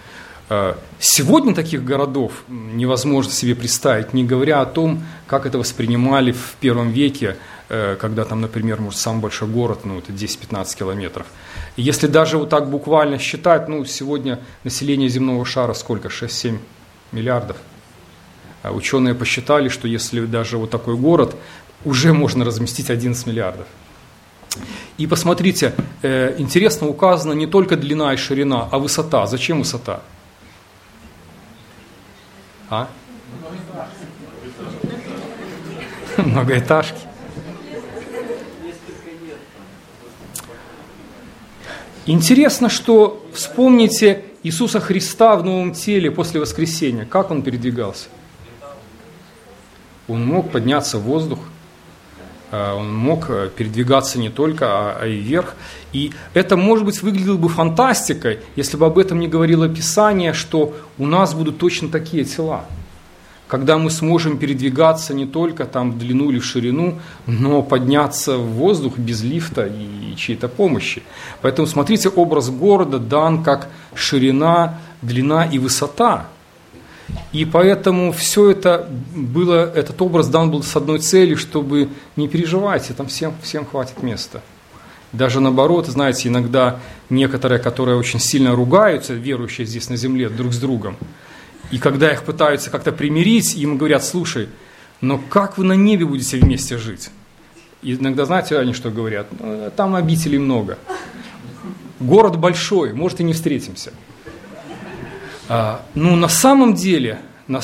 Сегодня таких городов невозможно себе представить, не говоря о том, как это воспринимали в первом веке, когда там, например, может, самый большой город, это 10-15 километров. И если даже вот так буквально считать, сегодня население земного шара сколько? 6-7 миллиардов. А ученые посчитали, что если даже вот такой город, уже можно разместить 11 миллиардов. И посмотрите, интересно указана не только длина и ширина, а высота. Зачем высота? Многоэтажки. Интересно, что вспомните Иисуса Христа в новом теле после воскресения. Как Он передвигался? Он мог подняться в воздух, он мог передвигаться не только, а и вверх. И это, может быть, выглядело бы фантастикой, если бы об этом не говорило Писание, что у нас будут точно такие тела. Когда мы сможем передвигаться не только там в длину или в ширину, но подняться в воздух без лифта и чьей-то помощи. Поэтому смотрите, образ города дан как ширина, длина и высота. И поэтому все это было, этот образ дан был с одной целью, чтобы не переживайте, там всем хватит места. Даже наоборот, знаете, иногда некоторые, которые очень сильно ругаются, верующие здесь на земле, друг с другом, и когда их пытаются как-то примирить, им говорят: слушай, но как вы на небе будете вместе жить? И иногда, знаете, они что говорят? Там обителей много. Город большой, может, и не встретимся. На самом деле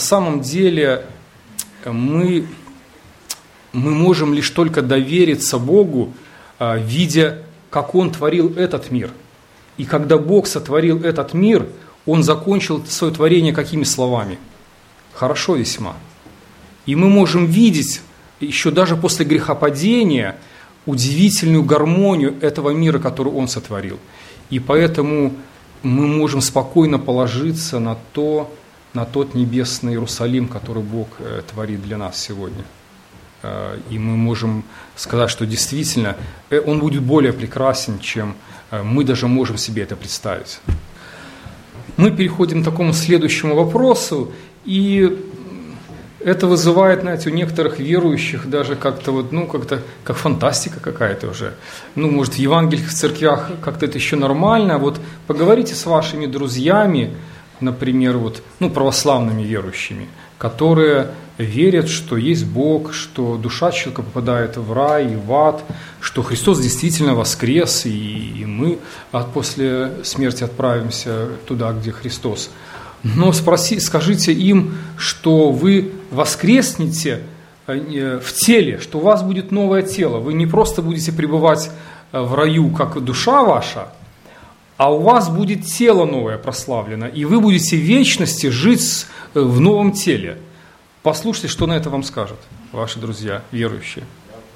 мы можем лишь только довериться Богу, видя, как Он творил этот мир. И когда Бог сотворил этот мир, Он закончил свое творение какими словами? Хорошо весьма. И мы можем видеть, еще даже после грехопадения, удивительную гармонию этого мира, который Он сотворил. И поэтому мы можем спокойно положиться на тот небесный Иерусалим, который Бог творит для нас сегодня. И мы можем сказать, что действительно он будет более прекрасен, чем мы даже можем себе это представить. Мы переходим к такому следующему вопросу, и это вызывает, знаете, у некоторых верующих даже как-то как фантастика какая-то уже. Может, в евангельских церквях как-то это еще нормально. Вот поговорите с вашими друзьями, например, православными верующими, которые верят, что есть Бог, что душа человека попадает в рай и в ад, что Христос действительно воскрес, и мы после смерти отправимся туда, где Христос. Но скажите им, что вы воскреснете в теле, что у вас будет новое тело. Вы не просто будете пребывать в раю, как душа ваша, а у вас будет тело новое прославлено, и вы будете в вечности жить в новом теле. Послушайте, что на это вам скажут ваши друзья, верующие.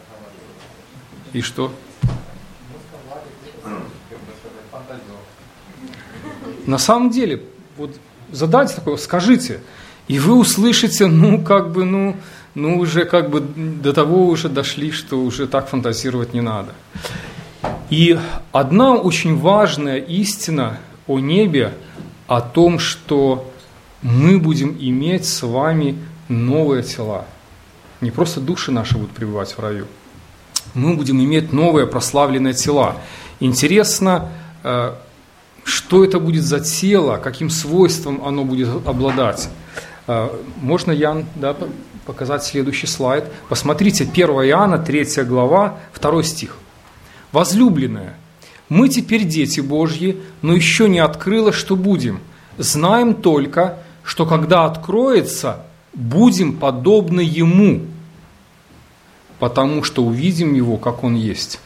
И что? На самом деле, задайте такое, скажите, и вы услышите, уже до того уже дошли, что уже так фантазировать не надо. И одна очень важная истина о небе, о том, что мы будем иметь с вами новые тела. Не просто души наши будут пребывать в раю. Мы будем иметь новые прославленные тела. Интересно, что это будет за тело, каким свойством оно будет обладать. Можно, Ян, показать следующий слайд. Посмотрите, 1 Иоанна, 3 глава, 2 стих. «Возлюбленные, мы теперь дети Божьи, но еще не открылось, что будем. Знаем только, что когда откроется, будем подобны Ему, потому что увидим Его, как Он есть».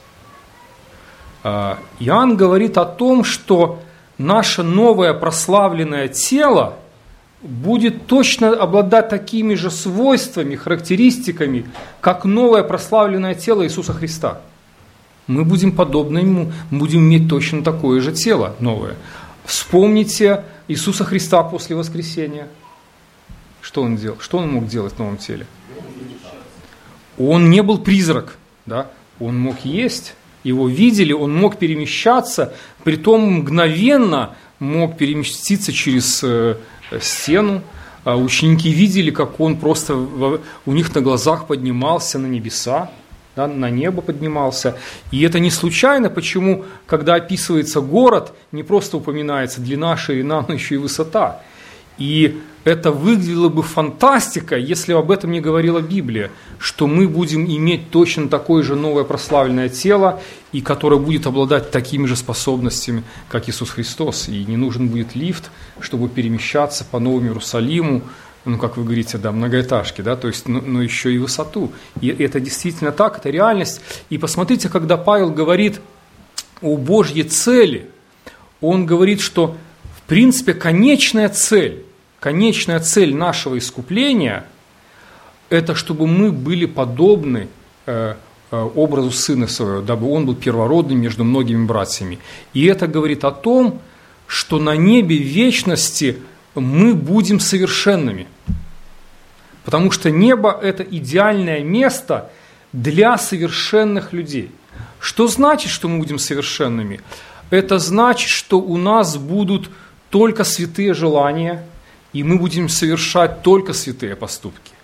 Иоанн говорит о том, что наше новое прославленное тело будет точно обладать такими же свойствами, характеристиками, как новое прославленное тело Иисуса Христа. Мы будем подобны Ему, будем иметь точно такое же тело новое. Вспомните Иисуса Христа после воскресения. Что Он делал? Что Он мог делать в новом теле? Он не был призрак, да? Он мог есть, его видели, он мог перемещаться, притом мгновенно мог переместиться через стену. Ученики видели, как он просто у них на глазах поднимался на небеса, да, на небо поднимался. И это не случайно, почему, когда описывается город, не просто упоминается длина, ширина, но еще и высота. И это выглядело бы фантастикой, если об этом не говорила Библия, что мы будем иметь точно такое же новое прославленное тело, и которое будет обладать такими же способностями, как Иисус Христос. И не нужен будет лифт, чтобы перемещаться по Новому Иерусалиму, как вы говорите, да, многоэтажки, да, то есть, но еще и высоту. И это действительно так, это реальность. И посмотрите, когда Павел говорит о Божьей цели, он говорит, что в принципе конечная цель нашего искупления – это чтобы мы были подобны образу Сына Своего, дабы Он был первородным между многими братьями. И это говорит о том, что на небе в вечности мы будем совершенными. Потому что небо – это идеальное место для совершенных людей. Что значит, что мы будем совершенными? Это значит, что у нас будут только святые желания, и мы будем совершать только святые поступки.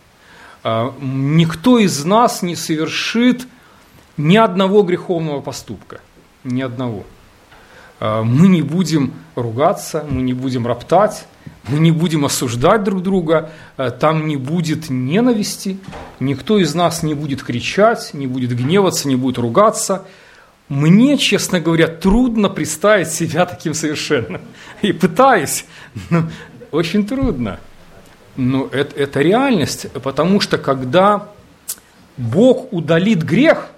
Никто из нас не совершит ни одного греховного поступка. Ни одного. Мы не будем ругаться, мы не будем роптать, мы не будем осуждать друг друга, там не будет ненависти, никто из нас не будет кричать, не будет гневаться, не будет ругаться. Мне, честно говоря, трудно представить себя таким совершенным. И пытаюсь, но очень трудно. Но это реальность, потому что когда Бог удалит грех,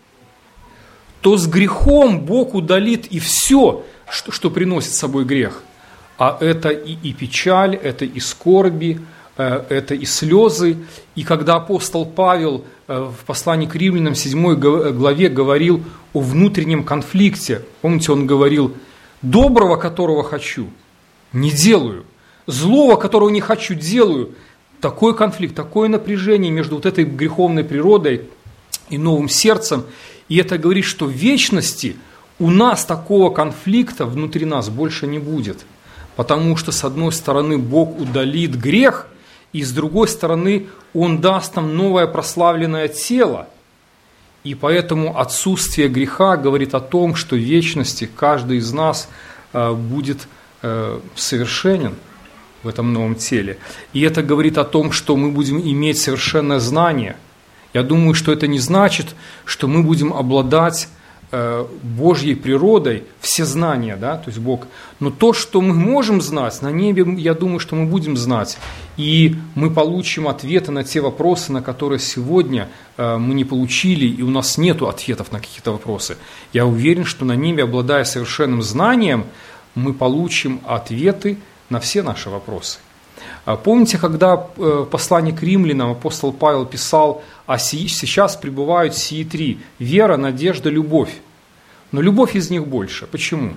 то с грехом Бог удалит и все, что приносит с собой грех. А это и печаль, это и скорби, это и слезы. И когда апостол Павел в послании к Римлянам 7 главе говорил о внутреннем конфликте, помните, он говорил: «Доброго, которого хочу, не делаю, злого, которого не хочу, делаю». Такой конфликт, такое напряжение между вот этой греховной природой и новым сердцем. И это говорит, что в вечности у нас такого конфликта внутри нас больше не будет. Потому что, с одной стороны, Бог удалит грех, и с другой стороны, Он даст нам новое прославленное тело. И поэтому отсутствие греха говорит о том, что в вечности каждый из нас будет совершенен в этом новом теле. И это говорит о том, что мы будем иметь совершенное знание. Я думаю, что это не значит, что мы будем обладать Божьей природой, все знания, да, то есть Бог. Но то, что мы можем знать, на небе, я думаю, что мы будем знать. И мы получим ответы на те вопросы, на которые сегодня мы не получили, и у нас нет ответов на какие-то вопросы. Я уверен, что на небе, обладая совершенным знанием, мы получим ответы на все наши вопросы. Помните, когда в послании к Римлянам апостол Павел писал: «А сейчас пребывают сии три – вера, надежда, любовь». Но любовь из них больше. Почему?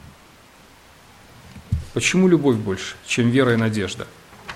Почему любовь больше, чем вера и надежда?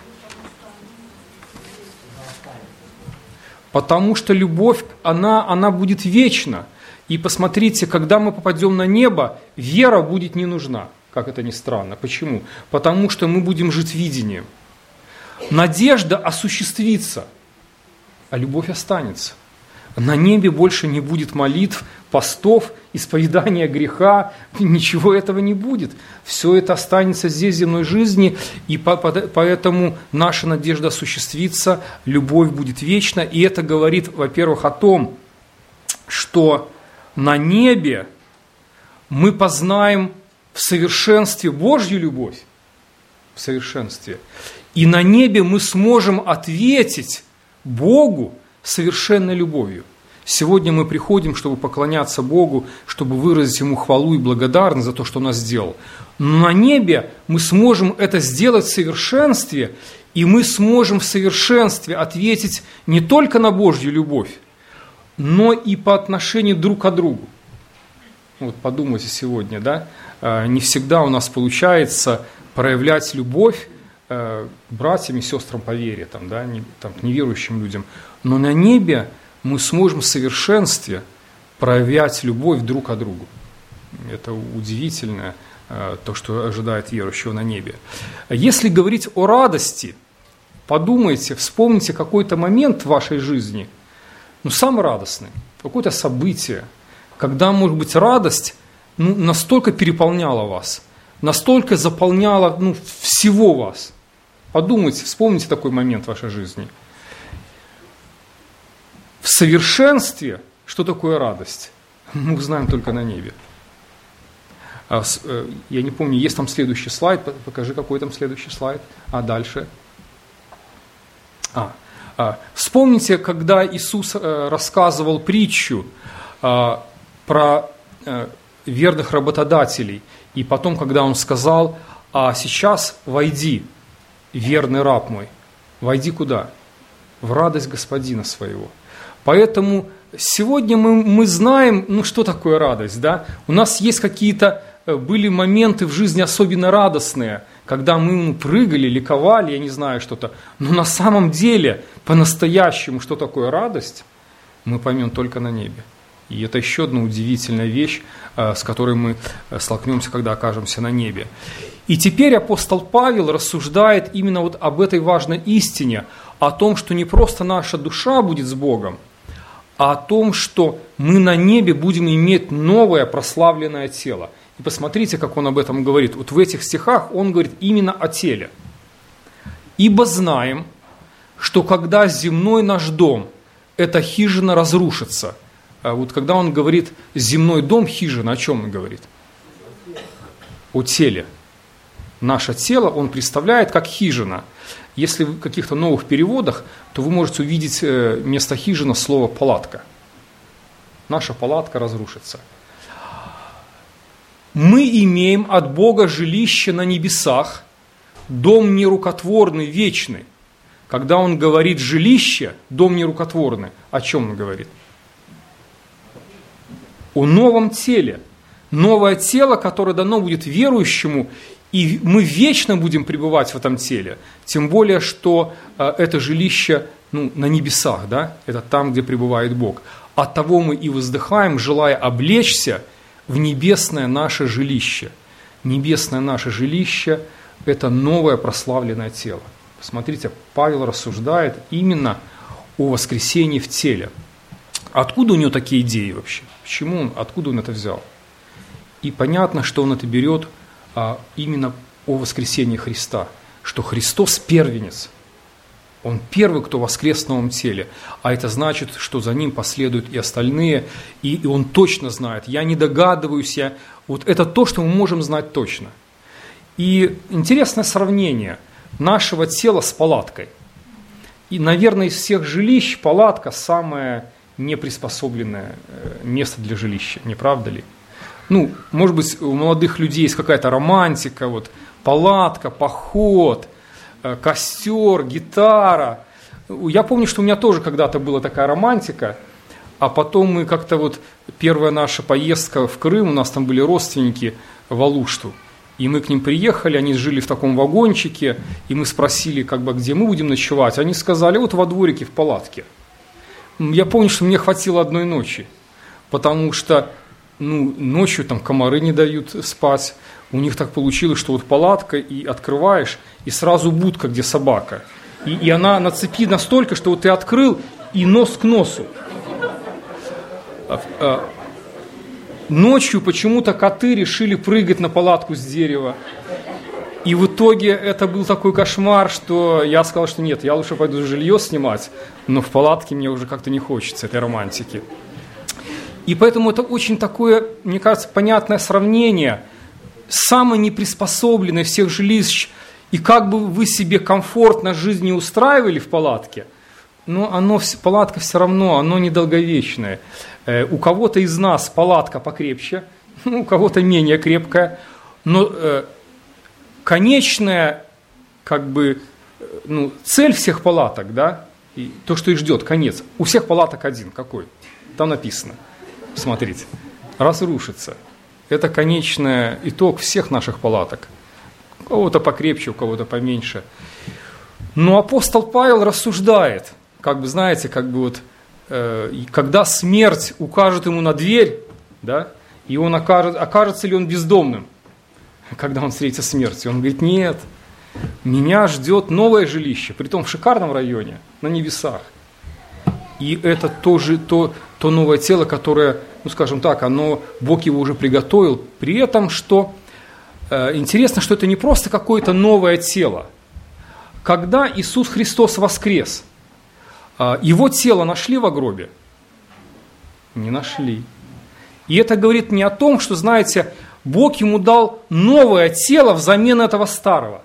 Потому что любовь, она будет вечна. И посмотрите, когда мы попадем на небо, вера будет не нужна, как это ни странно. Почему? Потому что мы будем жить видением. Надежда осуществится, а любовь останется. На небе больше не будет молитв, постов, исповедания греха, ничего этого не будет. Все это останется здесь, в земной жизни, и поэтому наша надежда осуществится, любовь будет вечна. И это говорит, во-первых, о том, что на небе мы познаем в совершенстве Божью любовь, в совершенстве. И на небе мы сможем ответить Богу совершенной любовью. Сегодня мы приходим, чтобы поклоняться Богу, чтобы выразить Ему хвалу и благодарность за то, что Он нас сделал. Но на небе мы сможем это сделать в совершенстве, и мы сможем в совершенстве ответить не только на Божью любовь, но и по отношению друг к другу. Вот подумайте сегодня, да? Не всегда у нас получается проявлять любовь к братьям и сестрам по вере, к неверующим людям. Но на небе мы сможем в совершенстве проявлять любовь друг к другу. Это удивительно, то, что ожидает верующего на небе. Если говорить о радости, подумайте, вспомните какой-то момент в вашей жизни, самый радостный, какое-то событие, когда, может быть, радость настолько переполняла вас, настолько заполняла всего вас. Подумайте, вспомните такой момент в вашей жизни. В совершенстве, что такое радость, мы узнаем только на небе. Я не помню, есть там следующий слайд, покажи, какой там следующий слайд. Дальше. Вспомните, когда Иисус рассказывал притчу про верных работодателей, и потом, когда Он сказал: «А сейчас войди, верный раб мой». Войди куда? В радость Господина своего. Поэтому сегодня мы знаем, что такое радость. Да? У нас есть какие-то, были моменты в жизни особенно радостные, когда мы прыгали, ликовали, я не знаю, что-то. Но на самом деле, по-настоящему, что такое радость, мы поймем только на небе. И это еще одна удивительная вещь, с которой мы столкнемся, когда окажемся на небе. И теперь апостол Павел рассуждает именно об этой важной истине, о том, что не просто наша душа будет с Богом, а о том, что мы на небе будем иметь новое прославленное тело. И посмотрите, как он об этом говорит. В этих стихах он говорит именно о теле. «Ибо знаем, что когда земной наш дом, эта хижина разрушится». Когда он говорит «земной дом, хижина», о чем он говорит? О теле. Наше тело он представляет как хижина. Если в каких-то новых переводах, то вы можете увидеть вместо хижина слово «палатка». Наша палатка разрушится. Мы имеем от Бога жилище на небесах, дом нерукотворный, вечный. Когда он говорит «жилище», дом нерукотворный, о чем он говорит? О новом теле. Новое тело, которое дано будет верующему, и мы вечно будем пребывать в этом теле. Тем более, что это жилище на небесах, да? Это там, где пребывает Бог. Оттого мы и воздыхаем, желая облечься в небесное наше жилище. Небесное наше жилище – это новое прославленное тело. Посмотрите, Павел рассуждает именно о воскресении в теле. Откуда у него такие идеи вообще? Откуда он это взял? И понятно, что он это берет именно о воскресении Христа, что Христос первенец. Он первый, кто воскрес в новом теле. А это значит, что за ним последуют и остальные, и он точно знает. Я не догадываюсь, это то, что мы можем знать точно. И интересное сравнение нашего тела с палаткой. И, наверное, из всех жилищ палатка самое неприспособленное место для жилища, не правда ли? Может быть, у молодых людей есть какая-то романтика, палатка, поход, костер, гитара. Я помню, что у меня тоже когда-то была такая романтика, а потом мы как-то первая наша поездка в Крым, у нас там были родственники в Алушту, и мы к ним приехали, они жили в таком вагончике, и мы спросили, где мы будем ночевать, они сказали, во дворике в палатке. Я помню, что мне хватило одной ночи, потому что ночью там комары не дают спать. У них так получилось, что палатка, и открываешь, и сразу будка, где собака. И она на цепи настолько, что ты открыл, и нос к носу. Ночью почему-то коты решили прыгать на палатку с дерева. И в итоге это был такой кошмар, что я сказал, что нет, я лучше пойду жилье снимать, но в палатке мне уже как-то не хочется этой романтики. И поэтому это очень такое, мне кажется, понятное сравнение. Самое неприспособленное всех жилищ, и как бы вы себе комфортно жизнь не устраивали в палатке, но палатка все равно, оно недолговечное. У кого-то из нас палатка покрепче, у кого-то менее крепкая, но конечная цель всех палаток, да, и то, что их ждет, конец. У всех палаток один, какой? Там написано. Смотрите, разрушится. Это конечный итог всех наших палаток. У кого-то покрепче, у кого-то поменьше. Но апостол Павел рассуждает, когда смерть укажет ему на дверь, да, и он окажется ли он бездомным, когда он встретится с смертью. Он говорит: нет, меня ждет новое жилище, притом в шикарном районе, на небесах. И это тоже то новое тело, которое, ну скажем так, Бог его уже приготовил. При этом, что интересно, что это не просто какое-то новое тело. Когда Иисус Христос воскрес, его тело нашли в гробе? Не нашли. И это говорит не о том, что, знаете, Бог ему дал новое тело взамен этого старого.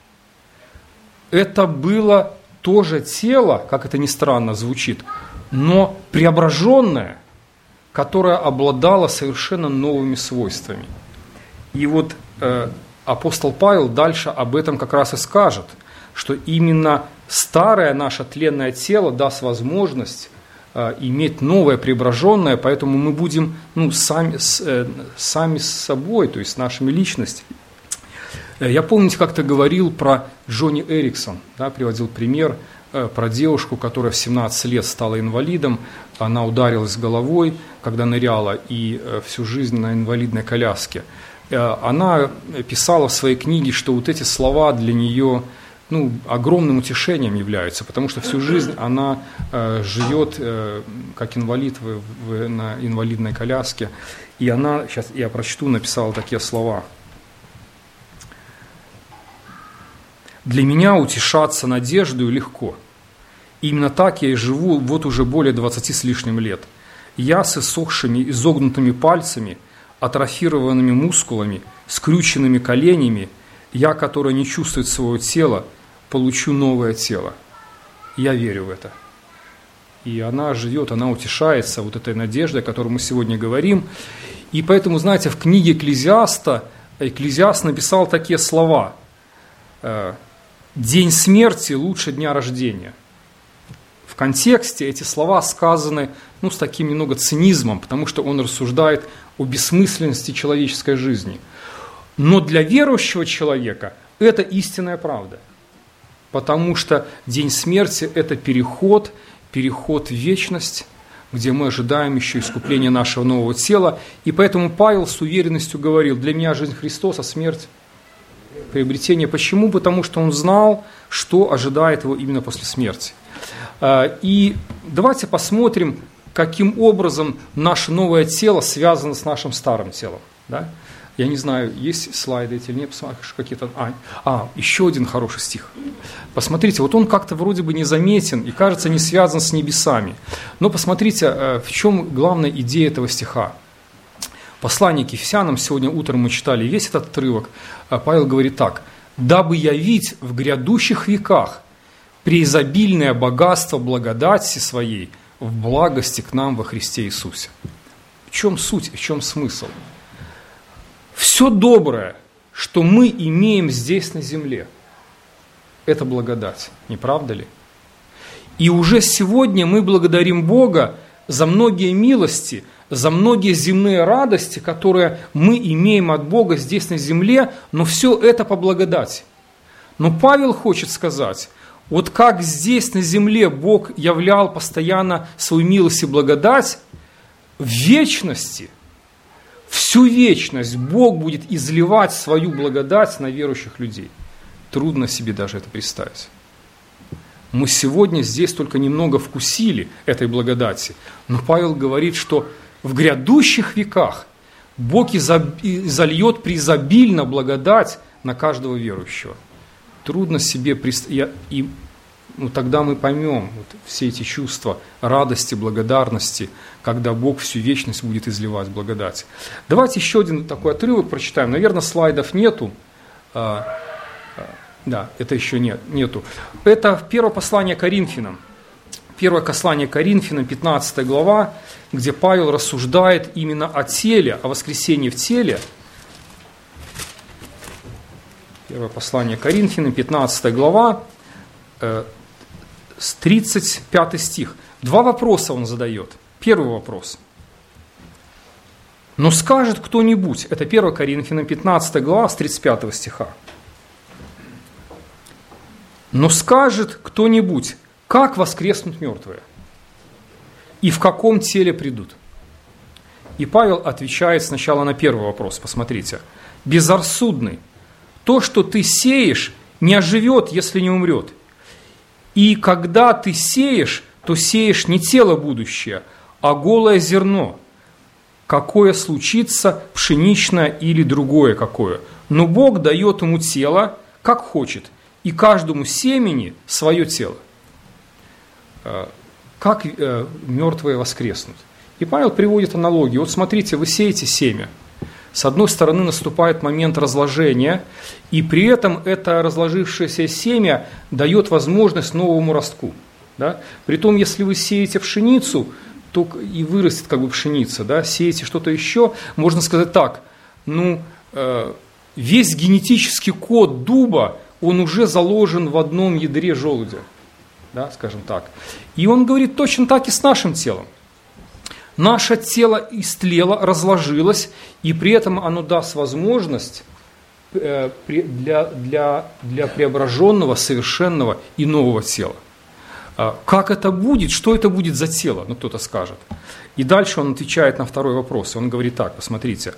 Это было тоже тело, как это ни странно звучит, но преображенное, которое обладало совершенно новыми свойствами. И вот апостол Павел дальше об этом как раз и скажет, что именно старое наше тленное тело даст возможность иметь новое преображенное, поэтому мы будем сами с собой, то есть с нашими личностями. Я, помните, как-то говорил про Джонни Эриксон, да, приводил пример про девушку, которая в 17 лет стала инвалидом, она ударилась головой, когда ныряла, и всю жизнь на инвалидной коляске. Она писала в своей книге, что вот эти слова для нее огромным утешением являются, потому что всю жизнь она живет как инвалид на инвалидной коляске. И она, сейчас я прочту, написала такие слова. «Для меня утешаться надеждою легко. Именно так я и живу вот уже более 20 с лишним лет. Я с иссохшими, изогнутыми пальцами, атрофированными мускулами, скрюченными коленями, я, который не чувствует своего тела, получу новое тело. Я верю в это». И она живет, она утешается вот этой надеждой, о которой мы сегодня говорим. И поэтому, знаете, в книге Экклезиаст написал такие слова: «День смерти лучше дня рождения». В контексте эти слова сказаны с таким немного цинизмом, потому что он рассуждает о бессмысленности человеческой жизни. Но для верующего человека это истинная правда, потому что день смерти – это переход в вечность, где мы ожидаем еще искупления нашего нового тела. И поэтому Павел с уверенностью говорил: для меня жизнь Христос, а смерть – приобретение. Почему? Потому что он знал, что ожидает его именно после смерти. И давайте посмотрим, каким образом наше новое тело связано с нашим старым телом. Да? Я не знаю, есть слайды эти или нет, посмотришь, какие-то... еще один хороший стих. Посмотрите, вот он как-то вроде бы незаметен и, кажется, не связан с небесами. Но посмотрите, в чем главная идея этого стиха. Послание к Ефесянам, сегодня утром мы читали весь этот отрывок. Павел говорит так: «Дабы явить в грядущих веках преизобильное богатство благодати своей в благости к нам во Христе Иисусе». В чем суть, в чем смысл? Все доброе, что мы имеем здесь на земле, это благодать, не правда ли? И уже сегодня мы благодарим Бога за многие милости, за многие земные радости, которые мы имеем от Бога здесь на земле, но все это по благодати. Но Павел хочет сказать, вот как здесь на земле Бог являл постоянно свою милость и благодать, в вечности, всю вечность Бог будет изливать свою благодать на верующих людей. Трудно себе даже это представить. Мы сегодня здесь только немного вкусили этой благодати, но Павел говорит, что в грядущих веках Бог изольет преизобильно благодать на каждого верующего. Трудно себе представить, тогда мы поймем все эти чувства радости, благодарности, когда Бог всю вечность будет изливать благодать. Давайте еще один такой отрывок прочитаем. Наверное, слайдов нету. Да, это еще нету. Это первое послание Коринфянам. Первое послание Коринфянам, 15 глава, где Павел рассуждает именно о теле, о воскресении в теле. Первое послание Коринфянам, 15 глава, с 35 стих. Два вопроса он задает. Первый вопрос. «Но скажет кто-нибудь», это 1 Коринфянам 15 глава с 35 стиха. «Но скажет кто-нибудь, как воскреснут мертвые? и в каком теле придут? И Павел отвечает сначала на первый вопрос, посмотрите. Безрассудный. То, что ты сеешь, не оживет, если не умрет. И когда ты сеешь, то сеешь не тело будущее, а голое зерно. Какое случится, пшеничное или другое какое. Но Бог дает ему тело, как хочет, и каждому семени свое тело. Как мертвые воскреснут? И Павел приводит аналогию. Вот смотрите, вы сеете семя. С одной стороны наступает момент разложения, и при этом это разложившееся семя дает возможность новому ростку. Да? Притом, если вы сеете пшеницу, то и вырастет как бы пшеница. Да? Сеете что-то еще, можно сказать так, весь генетический код дуба, он уже заложен в одном ядре желудя. Да, скажем так. И он говорит точно так и с нашим телом. Наше тело истлело, разложилось, и при этом оно даст возможность для преображенного, совершенного и нового тела. Как это будет, что это будет за тело, кто-то скажет. И дальше он отвечает на второй вопрос. Он говорит так, посмотрите.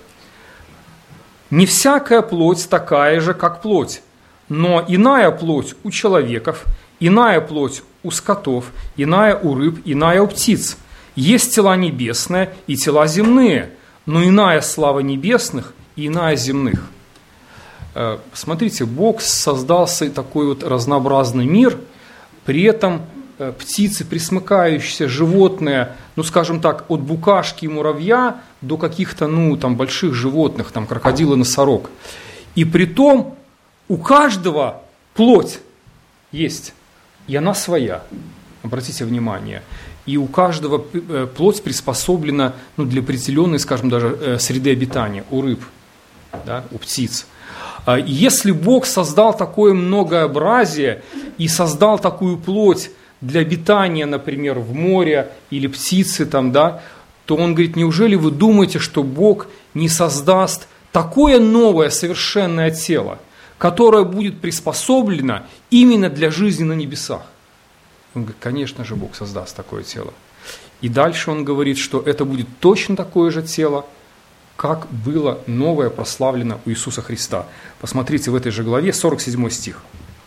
«Не всякая плоть такая же, как плоть, но иная плоть у человеков, иная плоть у скотов, иная у рыб, иная у птиц. Есть тела небесные и тела земные, но иная слава небесных и иная земных». Смотрите, Бог создал такой вот разнообразный мир, при этом птицы, пресмыкающиеся, животные, скажем так, от букашки и муравья до каких-то, больших животных, крокодил и носорог. И притом у каждого плоть есть, и она своя. Обратите внимание. И у каждого плоть приспособлена для определенной, скажем, даже среды обитания. У рыб, да, у птиц. Если Бог создал такое многообразие и создал такую плоть для обитания, например, в море или птицы, то Он говорит, неужели вы думаете, что Бог не создаст такое новое совершенное тело, которое будет приспособлено именно для жизни на небесах? Он говорит, конечно же, Бог создаст такое тело. И дальше он говорит, что это будет точно такое же тело, как было новое прославлено у Иисуса Христа. Посмотрите в этой же главе, 47 стих.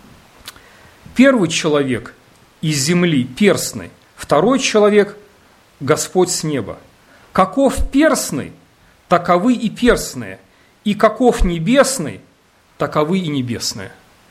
«Первый человек из земли перстный, второй человек – Господь с неба. Каков перстный, таковы и перстные, и каков небесный, таковы и небесные».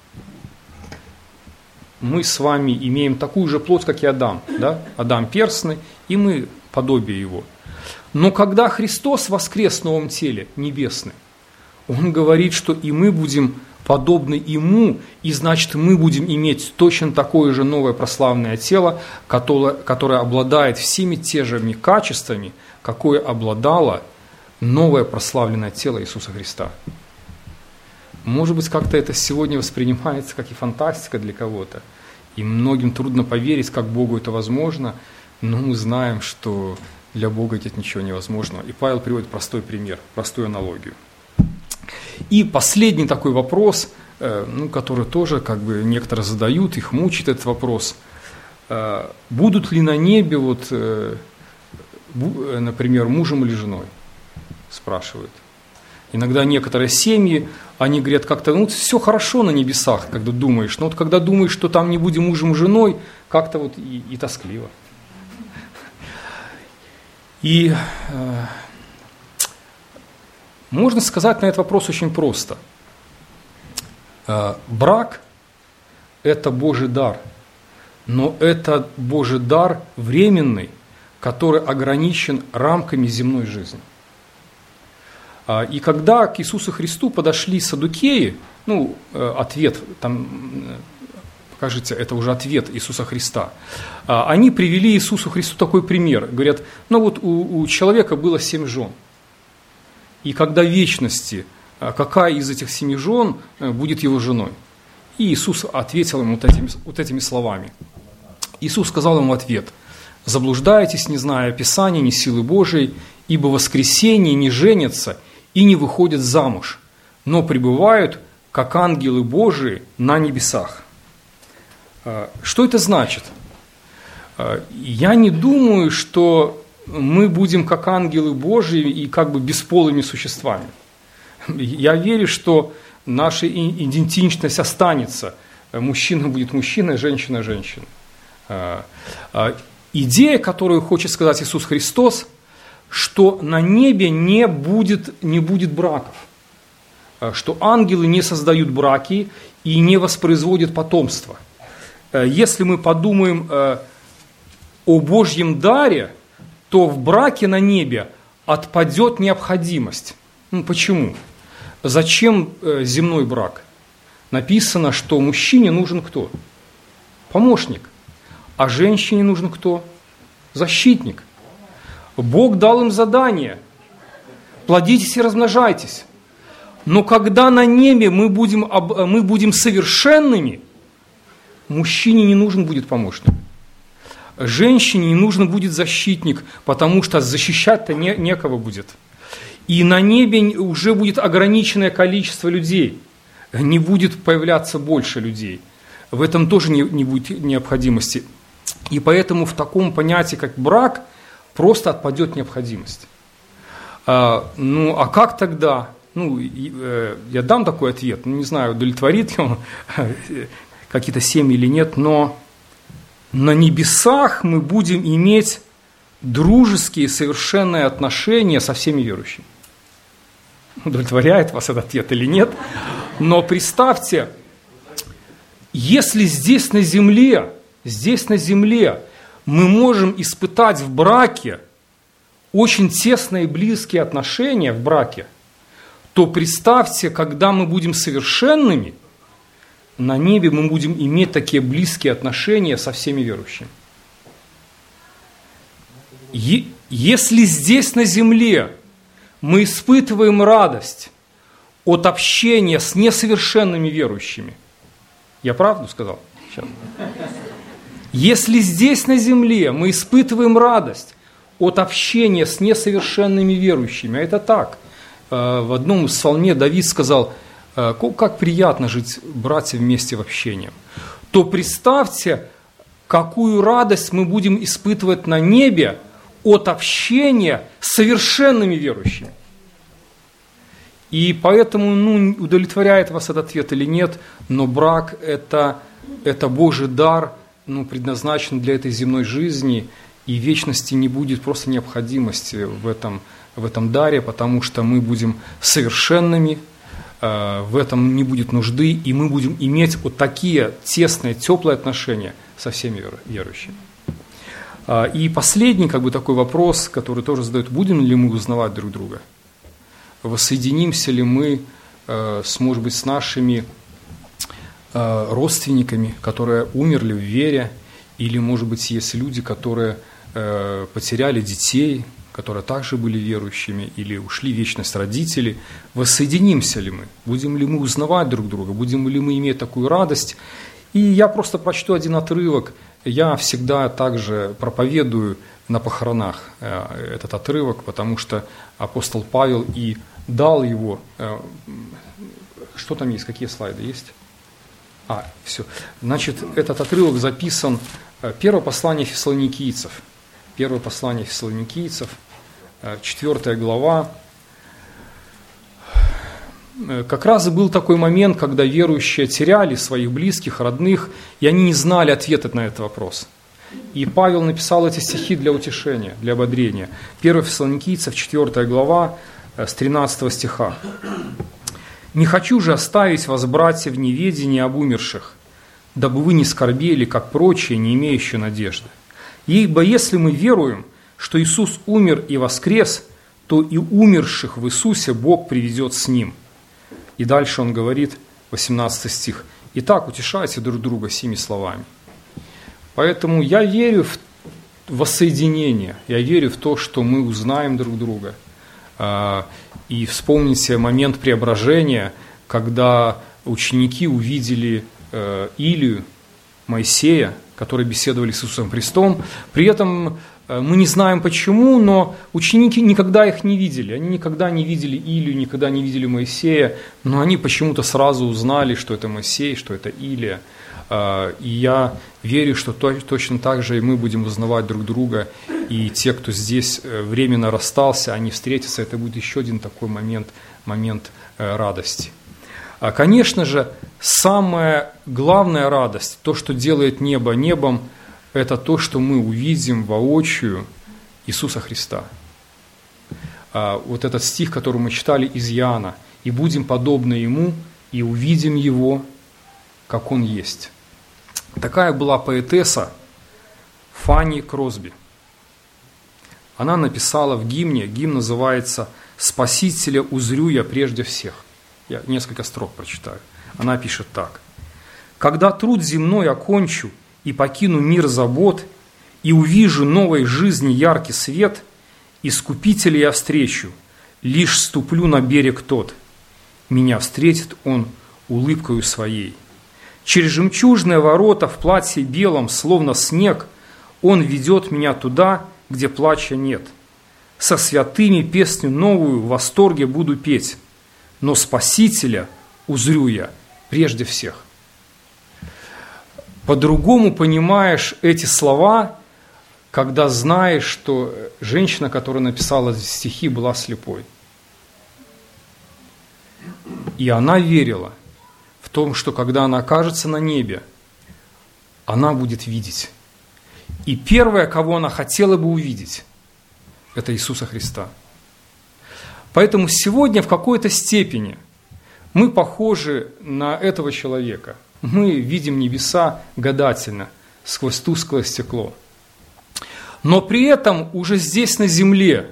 Мы с вами имеем такую же плоть, как и Адам. Да? Адам перстный, и мы подобие его. Но когда Христос воскрес в новом теле, небесный, Он говорит, что и мы будем подобны Ему, и значит мы будем иметь точно такое же новое прославленное тело, которое обладает всеми теми качествами, какое обладало новое прославленное тело Иисуса Христа. Может быть, как-то это сегодня воспринимается как и фантастика для кого-то, и многим трудно поверить, как Богу это возможно, но мы знаем, что для Бога нет ничего невозможного. И Павел приводит простой пример, простую аналогию. И последний такой вопрос, который тоже некоторые задают, их мучает этот вопрос. Будут ли на небе, например, мужем или женой? Спрашивают. Иногда некоторые семьи, они говорят, как-то, все хорошо на небесах, когда думаешь, но когда думаешь, что там не будем мужем и женой, как-то и тоскливо. И можно сказать на этот вопрос очень просто. Брак – это Божий дар, но это Божий дар временный, который ограничен рамками земной жизни. И когда к Иисусу Христу подошли саддукеи, ответ, покажите, это уже ответ Иисуса Христа, они привели Иисусу Христу такой пример. Говорят, у человека было 7 жен. И когда в вечности, какая из этих 7 жен будет его женой? И Иисус ответил ему вот этими словами. Иисус сказал ему в ответ: «Заблуждаетесь, не зная Писания, ни силы Божией, ибо в воскресенье не женятся и не выходят замуж, но пребывают, как ангелы Божии, на небесах». Что это значит? Я не думаю, что мы будем как ангелы Божьи и как бы бесполыми существами. Я верю, что наша идентичность останется. Мужчина будет мужчиной, женщина – женщиной. Идея, которую хочет сказать Иисус Христос, что на небе не будет браков, что ангелы не создают браки и не воспроизводят потомство. Если мы подумаем о Божьем даре, то в браке на небе отпадет необходимость. Почему? Зачем земной брак? Написано, что мужчине нужен кто? Помощник. А женщине нужен кто? Защитник. Бог дал им задание. Плодитесь и размножайтесь. Но когда на небе мы будем совершенными, мужчине не нужен будет помощник. Женщине не нужен будет защитник, потому что защищать-то некого будет. И на небе уже будет ограниченное количество людей. Не будет появляться больше людей. В этом тоже не будет необходимости. И поэтому в таком понятии, как брак, просто отпадет необходимость. А как тогда? Я дам такой ответ. Не знаю, удовлетворит ли он какие-то семьи или нет, но на небесах мы будем иметь дружеские, совершенные отношения со всеми верующими. Удовлетворяет вас этот ответ или нет? Но представьте, если здесь на земле мы можем испытать в браке очень тесные и близкие отношения в браке, то представьте, когда мы будем совершенными, на небе мы будем иметь такие близкие отношения со всеми верующими. Если здесь на земле мы испытываем радость от общения с несовершенными верующими, я правду сказал? Сейчас. Если здесь на земле мы испытываем радость от общения с несовершенными верующими, а это так. В одном псалме Давид сказал, как приятно жить, братья, вместе в общении. То представьте, какую радость мы будем испытывать на небе от общения с совершенными верующими. И поэтому, удовлетворяет вас этот ответ или нет, но брак – это Божий дар, предназначен для этой земной жизни, и в вечности не будет просто необходимости в этом даре, потому что мы будем совершенными, в этом не будет нужды, и мы будем иметь вот такие тесные, теплые отношения со всеми верующими. И последний такой вопрос, который тоже задают: будем ли мы узнавать друг друга? Воссоединимся ли мы, может быть, с нашими родственниками, которые умерли в вере, или, может быть, есть люди, которые потеряли детей, которые также были верующими, или ушли в вечность родители. Воссоединимся ли мы? Будем ли мы узнавать друг друга? Будем ли мы иметь такую радость? И я просто прочту один отрывок. Я всегда также проповедую на похоронах этот отрывок, потому что апостол Павел и дал его. Что там есть? Какие слайды есть? Все. Значит, этот отрывок записан. Первое послание Фессалоникийцев. 4 глава. Как раз и был такой момент, когда верующие теряли своих близких, родных, и они не знали ответа на этот вопрос. И Павел написал эти стихи для утешения, для ободрения. 1 Фессалоникийцев, 4 глава, с 13 стиха. «Не хочу же оставить вас, братья, в неведении об умерших, дабы вы не скорбели, как прочие, не имеющие надежды. Ибо если мы веруем, что Иисус умер и воскрес, то и умерших в Иисусе Бог приведет с Ним». И дальше он говорит, 18 стих, «Итак, утешайте друг друга сими словами». Поэтому я верю в воссоединение, я верю в то, что мы узнаем друг друга. И вспомните момент преображения, когда ученики увидели Илию, Моисея, которые беседовали с Иисусом Христом. При этом мы не знаем почему, но ученики никогда их не видели. Они никогда не видели Илию, никогда не видели Моисея, но они почему-то сразу узнали, что это Моисей, что это Илия. И я верю, что точно так же и мы будем узнавать друг друга, и те, кто здесь временно расстался, они встретятся, это будет еще один такой момент радости. Конечно же, самая главная радость, то, что делает небо небом, это то, что мы увидим воочию Иисуса Христа. Вот этот стих, который мы читали из Иоанна, «И будем подобны Ему, и увидим Его, как Он есть». Такая была поэтесса Фанни Кросби. Она написала в гимне, гимн называется «Спасителя узрю я прежде всех». Я несколько строк прочитаю. Она пишет так. «Когда труд земной окончу и покину мир забот, и увижу новой жизни яркий свет, Искупителя я встречу, лишь ступлю на берег тот. Меня встретит он улыбкою своей. Через жемчужные ворота в платье белом, словно снег, он ведет меня туда, где плача нет. Со святыми песню новую в восторге буду петь, но Спасителя узрю я прежде всех». По-другому понимаешь эти слова, когда знаешь, что женщина, которая написала стихи, была слепой. И она верила в том, что когда она окажется на небе, она будет видеть. И первое, кого она хотела бы увидеть, это Иисуса Христа. Поэтому сегодня в какой-то степени мы похожи на этого человека. Мы видим небеса гадательно, сквозь тусклое стекло. Но при этом уже здесь на земле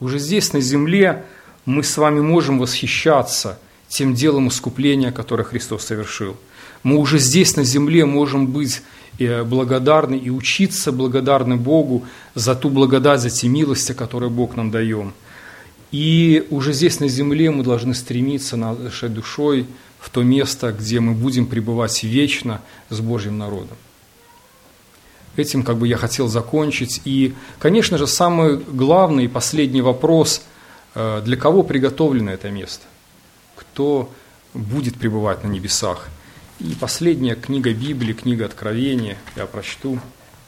мы с вами можем восхищаться тем делом искупления, которое Христос совершил. Мы уже здесь на земле можем быть благодарны и учиться благодарны Богу за ту благодать, за те милости, которые Бог нам дает. И уже здесь на земле мы должны стремиться нашей душой в то место, где мы будем пребывать вечно с Божьим народом. Этим я хотел закончить. И, конечно же, самый главный и последний вопрос, для кого приготовлено это место? Кто будет пребывать на небесах? И последняя книга Библии, книга Откровения, я прочту.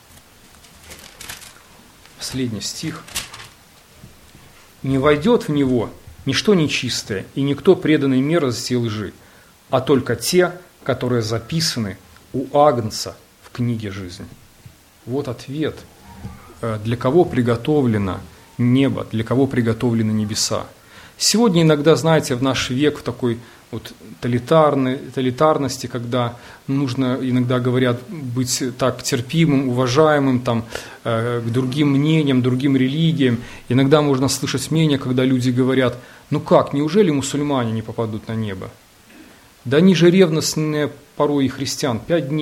Последний стих. «Не войдет в него ничто нечистое, и никто преданный мерзости и лжи, а только те, которые записаны у Агнца в книге жизни». Вот ответ, для кого приготовлено небо, для кого приготовлены небеса. Сегодня иногда, знаете, в наш век в такой тоталитарности, когда нужно, иногда говорят, быть так терпимым, уважаемым к другим мнениям, другим религиям. Иногда можно слышать мнение, когда люди говорят: ну как, неужели мусульмане не попадут на небо? Да они же ревностные порой и христиан,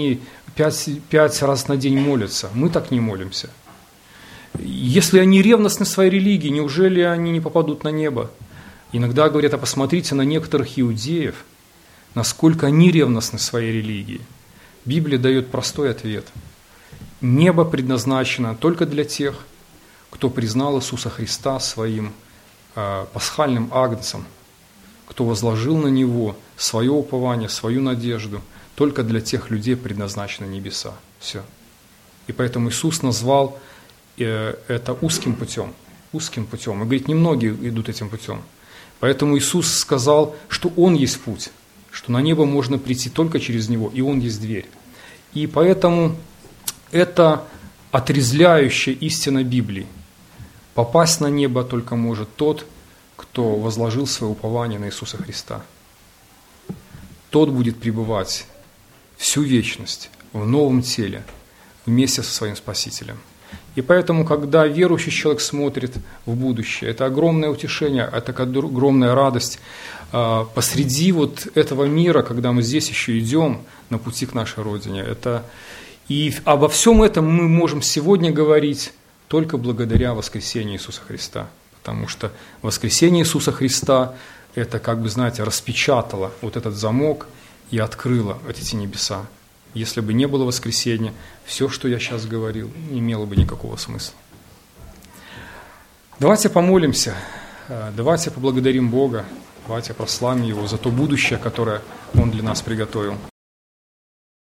5 раз на день молятся, мы так не молимся. Если они ревностны в своей религии, неужели они не попадут на небо? Иногда говорят: а посмотрите на некоторых иудеев, насколько они ревностны в своей религии. Библия дает простой ответ. Небо предназначено только для тех, кто признал Иисуса Христа своим пасхальным агнцем, кто возложил на Него свое упование, свою надежду. Только для тех людей предназначены небеса. Все. И поэтому Иисус назвал это узким путем. Узким путем. И говорит, немногие идут этим путем. Поэтому Иисус сказал, что Он есть путь, что на небо можно прийти только через Него, и Он есть дверь. И поэтому это отрезвляющая истина Библии. Попасть на небо только может тот, кто возложил свое упование на Иисуса Христа. Тот будет пребывать всю вечность в новом теле вместе со своим Спасителем. И поэтому, когда верующий человек смотрит в будущее, это огромное утешение, это огромная радость посреди этого мира, когда мы здесь еще идем на пути к нашей Родине. И обо всем этом мы можем сегодня говорить только благодаря воскресению Иисуса Христа. Потому что воскресение Иисуса Христа – это, распечатало этот замок и открыло эти небеса. Если бы не было воскресения, все, что я сейчас говорил, не имело бы никакого смысла. Давайте помолимся, давайте поблагодарим Бога, давайте прославим Его за то будущее, которое Он для нас приготовил.